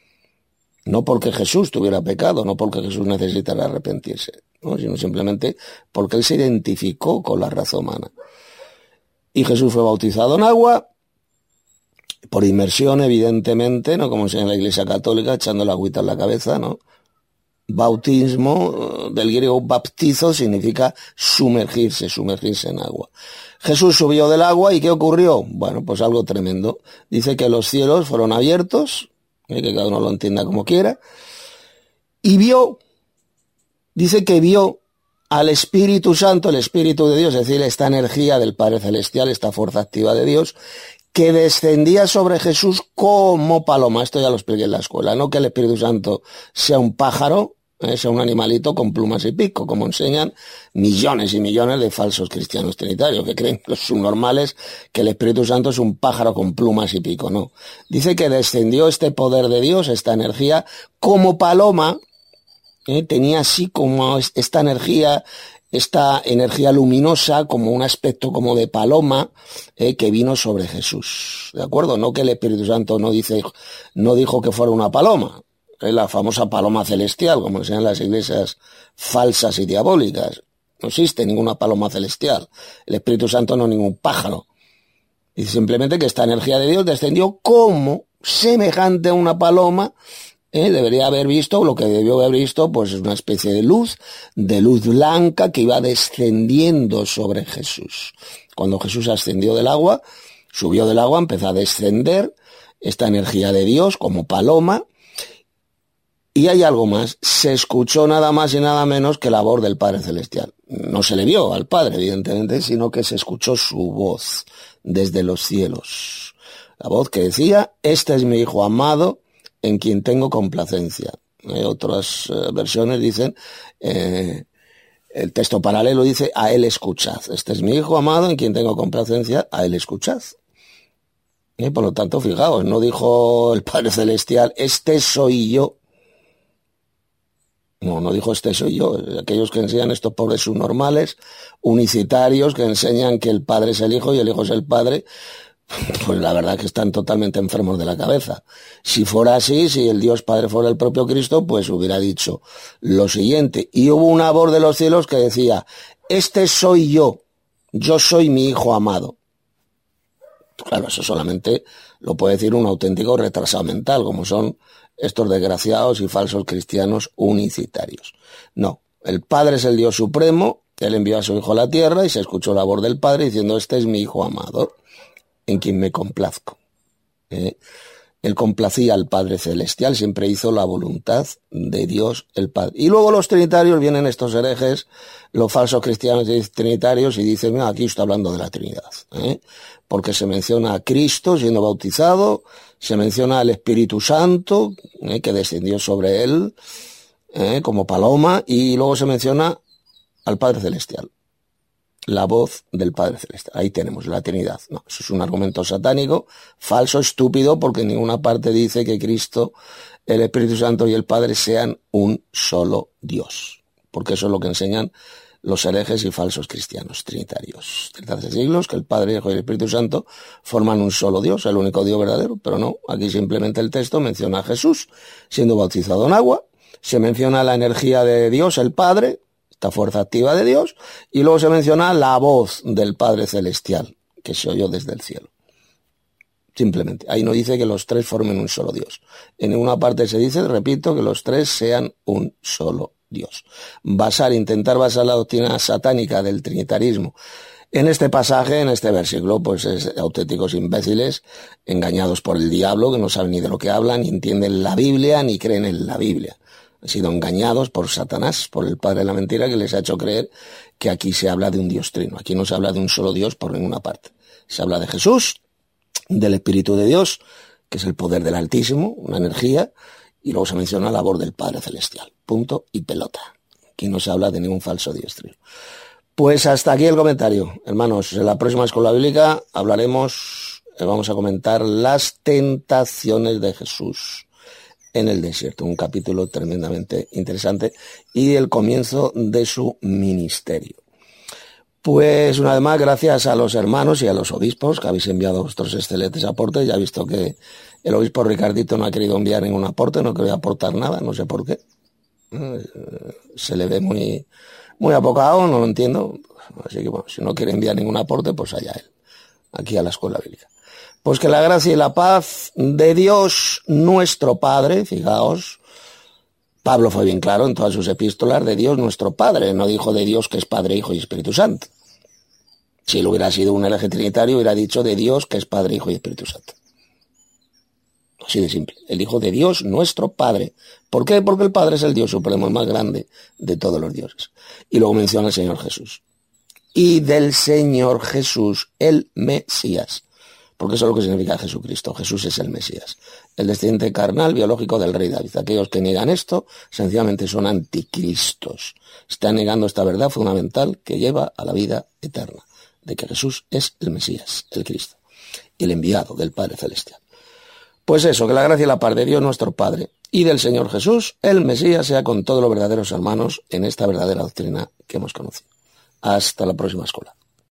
No porque Jesús tuviera pecado, no porque Jesús necesitara arrepentirse, ¿no? Sino simplemente porque él se identificó con la raza humana. Y Jesús fue bautizado en agua, por inmersión, evidentemente, no como enseña la Iglesia Católica, echando la agüita en la cabeza, ¿no? Bautismo, del griego baptizo, significa sumergirse, sumergirse en agua. Jesús subió del agua, ¿y qué ocurrió? Bueno, pues algo tremendo. Dice que los cielos fueron abiertos, ¿eh? Que cada uno lo entienda como quiera, y vio, dice que vio al Espíritu Santo, el Espíritu de Dios, es decir, esta energía del Padre Celestial, esta fuerza activa de Dios, que descendía sobre Jesús como paloma. Esto ya lo expliqué en la escuela, no que el Espíritu Santo sea un pájaro, eh, sea un animalito con plumas y pico, como enseñan millones y millones de falsos cristianos trinitarios, que creen los subnormales que el Espíritu Santo es un pájaro con plumas y pico. No, dice que descendió este poder de Dios, esta energía, como paloma, eh, tenía así como esta energía, esta energía luminosa, como un aspecto como de paloma, eh, que vino sobre Jesús, ¿de acuerdo? No que el Espíritu Santo no dice, no dijo que fuera una paloma, eh, la famosa paloma celestial, como enseñan las iglesias falsas y diabólicas. No existe ninguna paloma celestial, el Espíritu Santo no es ningún pájaro. Y simplemente que esta energía de Dios descendió como semejante a una paloma. Eh, debería haber visto, lo que debió haber visto, pues es una especie de luz, de luz blanca que iba descendiendo sobre Jesús. Cuando Jesús ascendió del agua, subió del agua, empezó a descender esta energía de Dios como paloma. Y hay algo más, se escuchó nada más y nada menos que la voz del Padre Celestial. No se le vio al Padre, evidentemente, sino que se escuchó su voz desde los cielos. La voz que decía, este es mi Hijo amado, en quien tengo complacencia. Eh, otras eh, versiones dicen, eh, el texto paralelo dice, a él escuchad. Este es mi Hijo amado, en quien tengo complacencia, a él escuchad. Eh, por lo tanto, fijaos, no dijo el Padre Celestial, este soy yo. No, no dijo este soy yo. Aquellos que enseñan estos pobres subnormales, unicitarios, que enseñan que el Padre es el Hijo y el Hijo es el Padre, pues la verdad que están totalmente enfermos de la cabeza. Si fuera así, si el Dios Padre fuera el propio Cristo, pues hubiera dicho lo siguiente. Y hubo una voz de los cielos que decía, este soy yo, yo soy mi Hijo amado. Claro, eso solamente lo puede decir un auténtico retrasado mental, como son estos desgraciados y falsos cristianos unicitarios. No, el Padre es el Dios supremo, él envió a su Hijo a la tierra y se escuchó la voz del Padre diciendo, este es mi Hijo amado, en quien me complazco. ¿Eh? Él complacía al Padre Celestial, siempre hizo la voluntad de Dios el Padre. Y luego los trinitarios, vienen estos herejes, los falsos cristianos trinitarios, y dicen, mira, aquí está hablando de la Trinidad, ¿eh? Porque se menciona a Cristo siendo bautizado, se menciona al Espíritu Santo, ¿eh? que descendió sobre él, ¿eh? como paloma, y luego se menciona al Padre Celestial. La voz del Padre Celestial. Ahí tenemos la Trinidad. No, eso es un argumento satánico, falso, estúpido, porque en ninguna parte dice que Cristo, el Espíritu Santo y el Padre sean un solo Dios. Porque eso es lo que enseñan los herejes y falsos cristianos trinitarios. Desde hace siglos que el Padre, el Hijo y el Espíritu Santo forman un solo Dios, el único Dios verdadero, pero no, aquí simplemente el texto menciona a Jesús siendo bautizado en agua, se menciona la energía de Dios, el Padre, esta fuerza activa de Dios, y luego se menciona la voz del Padre Celestial, que se oyó desde el cielo. Simplemente. Ahí no dice que los tres formen un solo Dios. En ninguna parte se dice, repito, que los tres sean un solo Dios. Basar, intentar basar la doctrina satánica del trinitarismo en este pasaje, en este versículo, pues es auténticos imbéciles, engañados por el diablo, que no saben ni de lo que hablan, ni entienden la Biblia, ni creen en la Biblia. Han sido engañados por Satanás, por el padre de la mentira, que les ha hecho creer que aquí se habla de un Dios trino. Aquí no se habla de un solo Dios por ninguna parte. Se habla de Jesús, del Espíritu de Dios, que es el poder del Altísimo, una energía, y luego se menciona la voz del Padre Celestial. Punto y pelota. Aquí no se habla de ningún falso Dios trino. Pues hasta aquí el comentario. Hermanos, en la próxima escuela bíblica hablaremos, vamos a comentar las tentaciones de Jesús en el desierto, un capítulo tremendamente interesante, y el comienzo de su ministerio. Pues una vez más, gracias a los hermanos y a los obispos que habéis enviado vuestros excelentes aportes. Ya he visto que el obispo Ricardito no ha querido enviar ningún aporte, no quería aportar nada, no sé por qué. Se le ve muy, muy apocado, no lo entiendo. Así que bueno, si no quiere enviar ningún aporte, pues allá él, aquí a la escuela bíblica. Pues que la gracia y la paz de Dios nuestro Padre, fijaos, Pablo fue bien claro en todas sus epístolas, de Dios nuestro Padre, no dijo de Dios que es Padre, Hijo y Espíritu Santo. Si él hubiera sido un hereje trinitario, hubiera dicho de Dios que es Padre, Hijo y Espíritu Santo. Así de simple. Él dijo de Dios nuestro Padre. ¿Por qué? Porque el Padre es el Dios supremo, el más grande de todos los dioses. Y luego menciona al Señor Jesús. Y del Señor Jesús, el Mesías. Porque eso es lo que significa Jesucristo. Jesús es el Mesías, el descendiente carnal biológico del rey David. Aquellos que niegan esto, sencillamente son anticristos. Están negando esta verdad fundamental que lleva a la vida eterna, de que Jesús es el Mesías, el Cristo, y el enviado del Padre Celestial. Pues eso, que la gracia y la paz de Dios nuestro Padre y del Señor Jesús, el Mesías, sea con todos los verdaderos hermanos en esta verdadera doctrina que hemos conocido. Hasta la próxima escuela.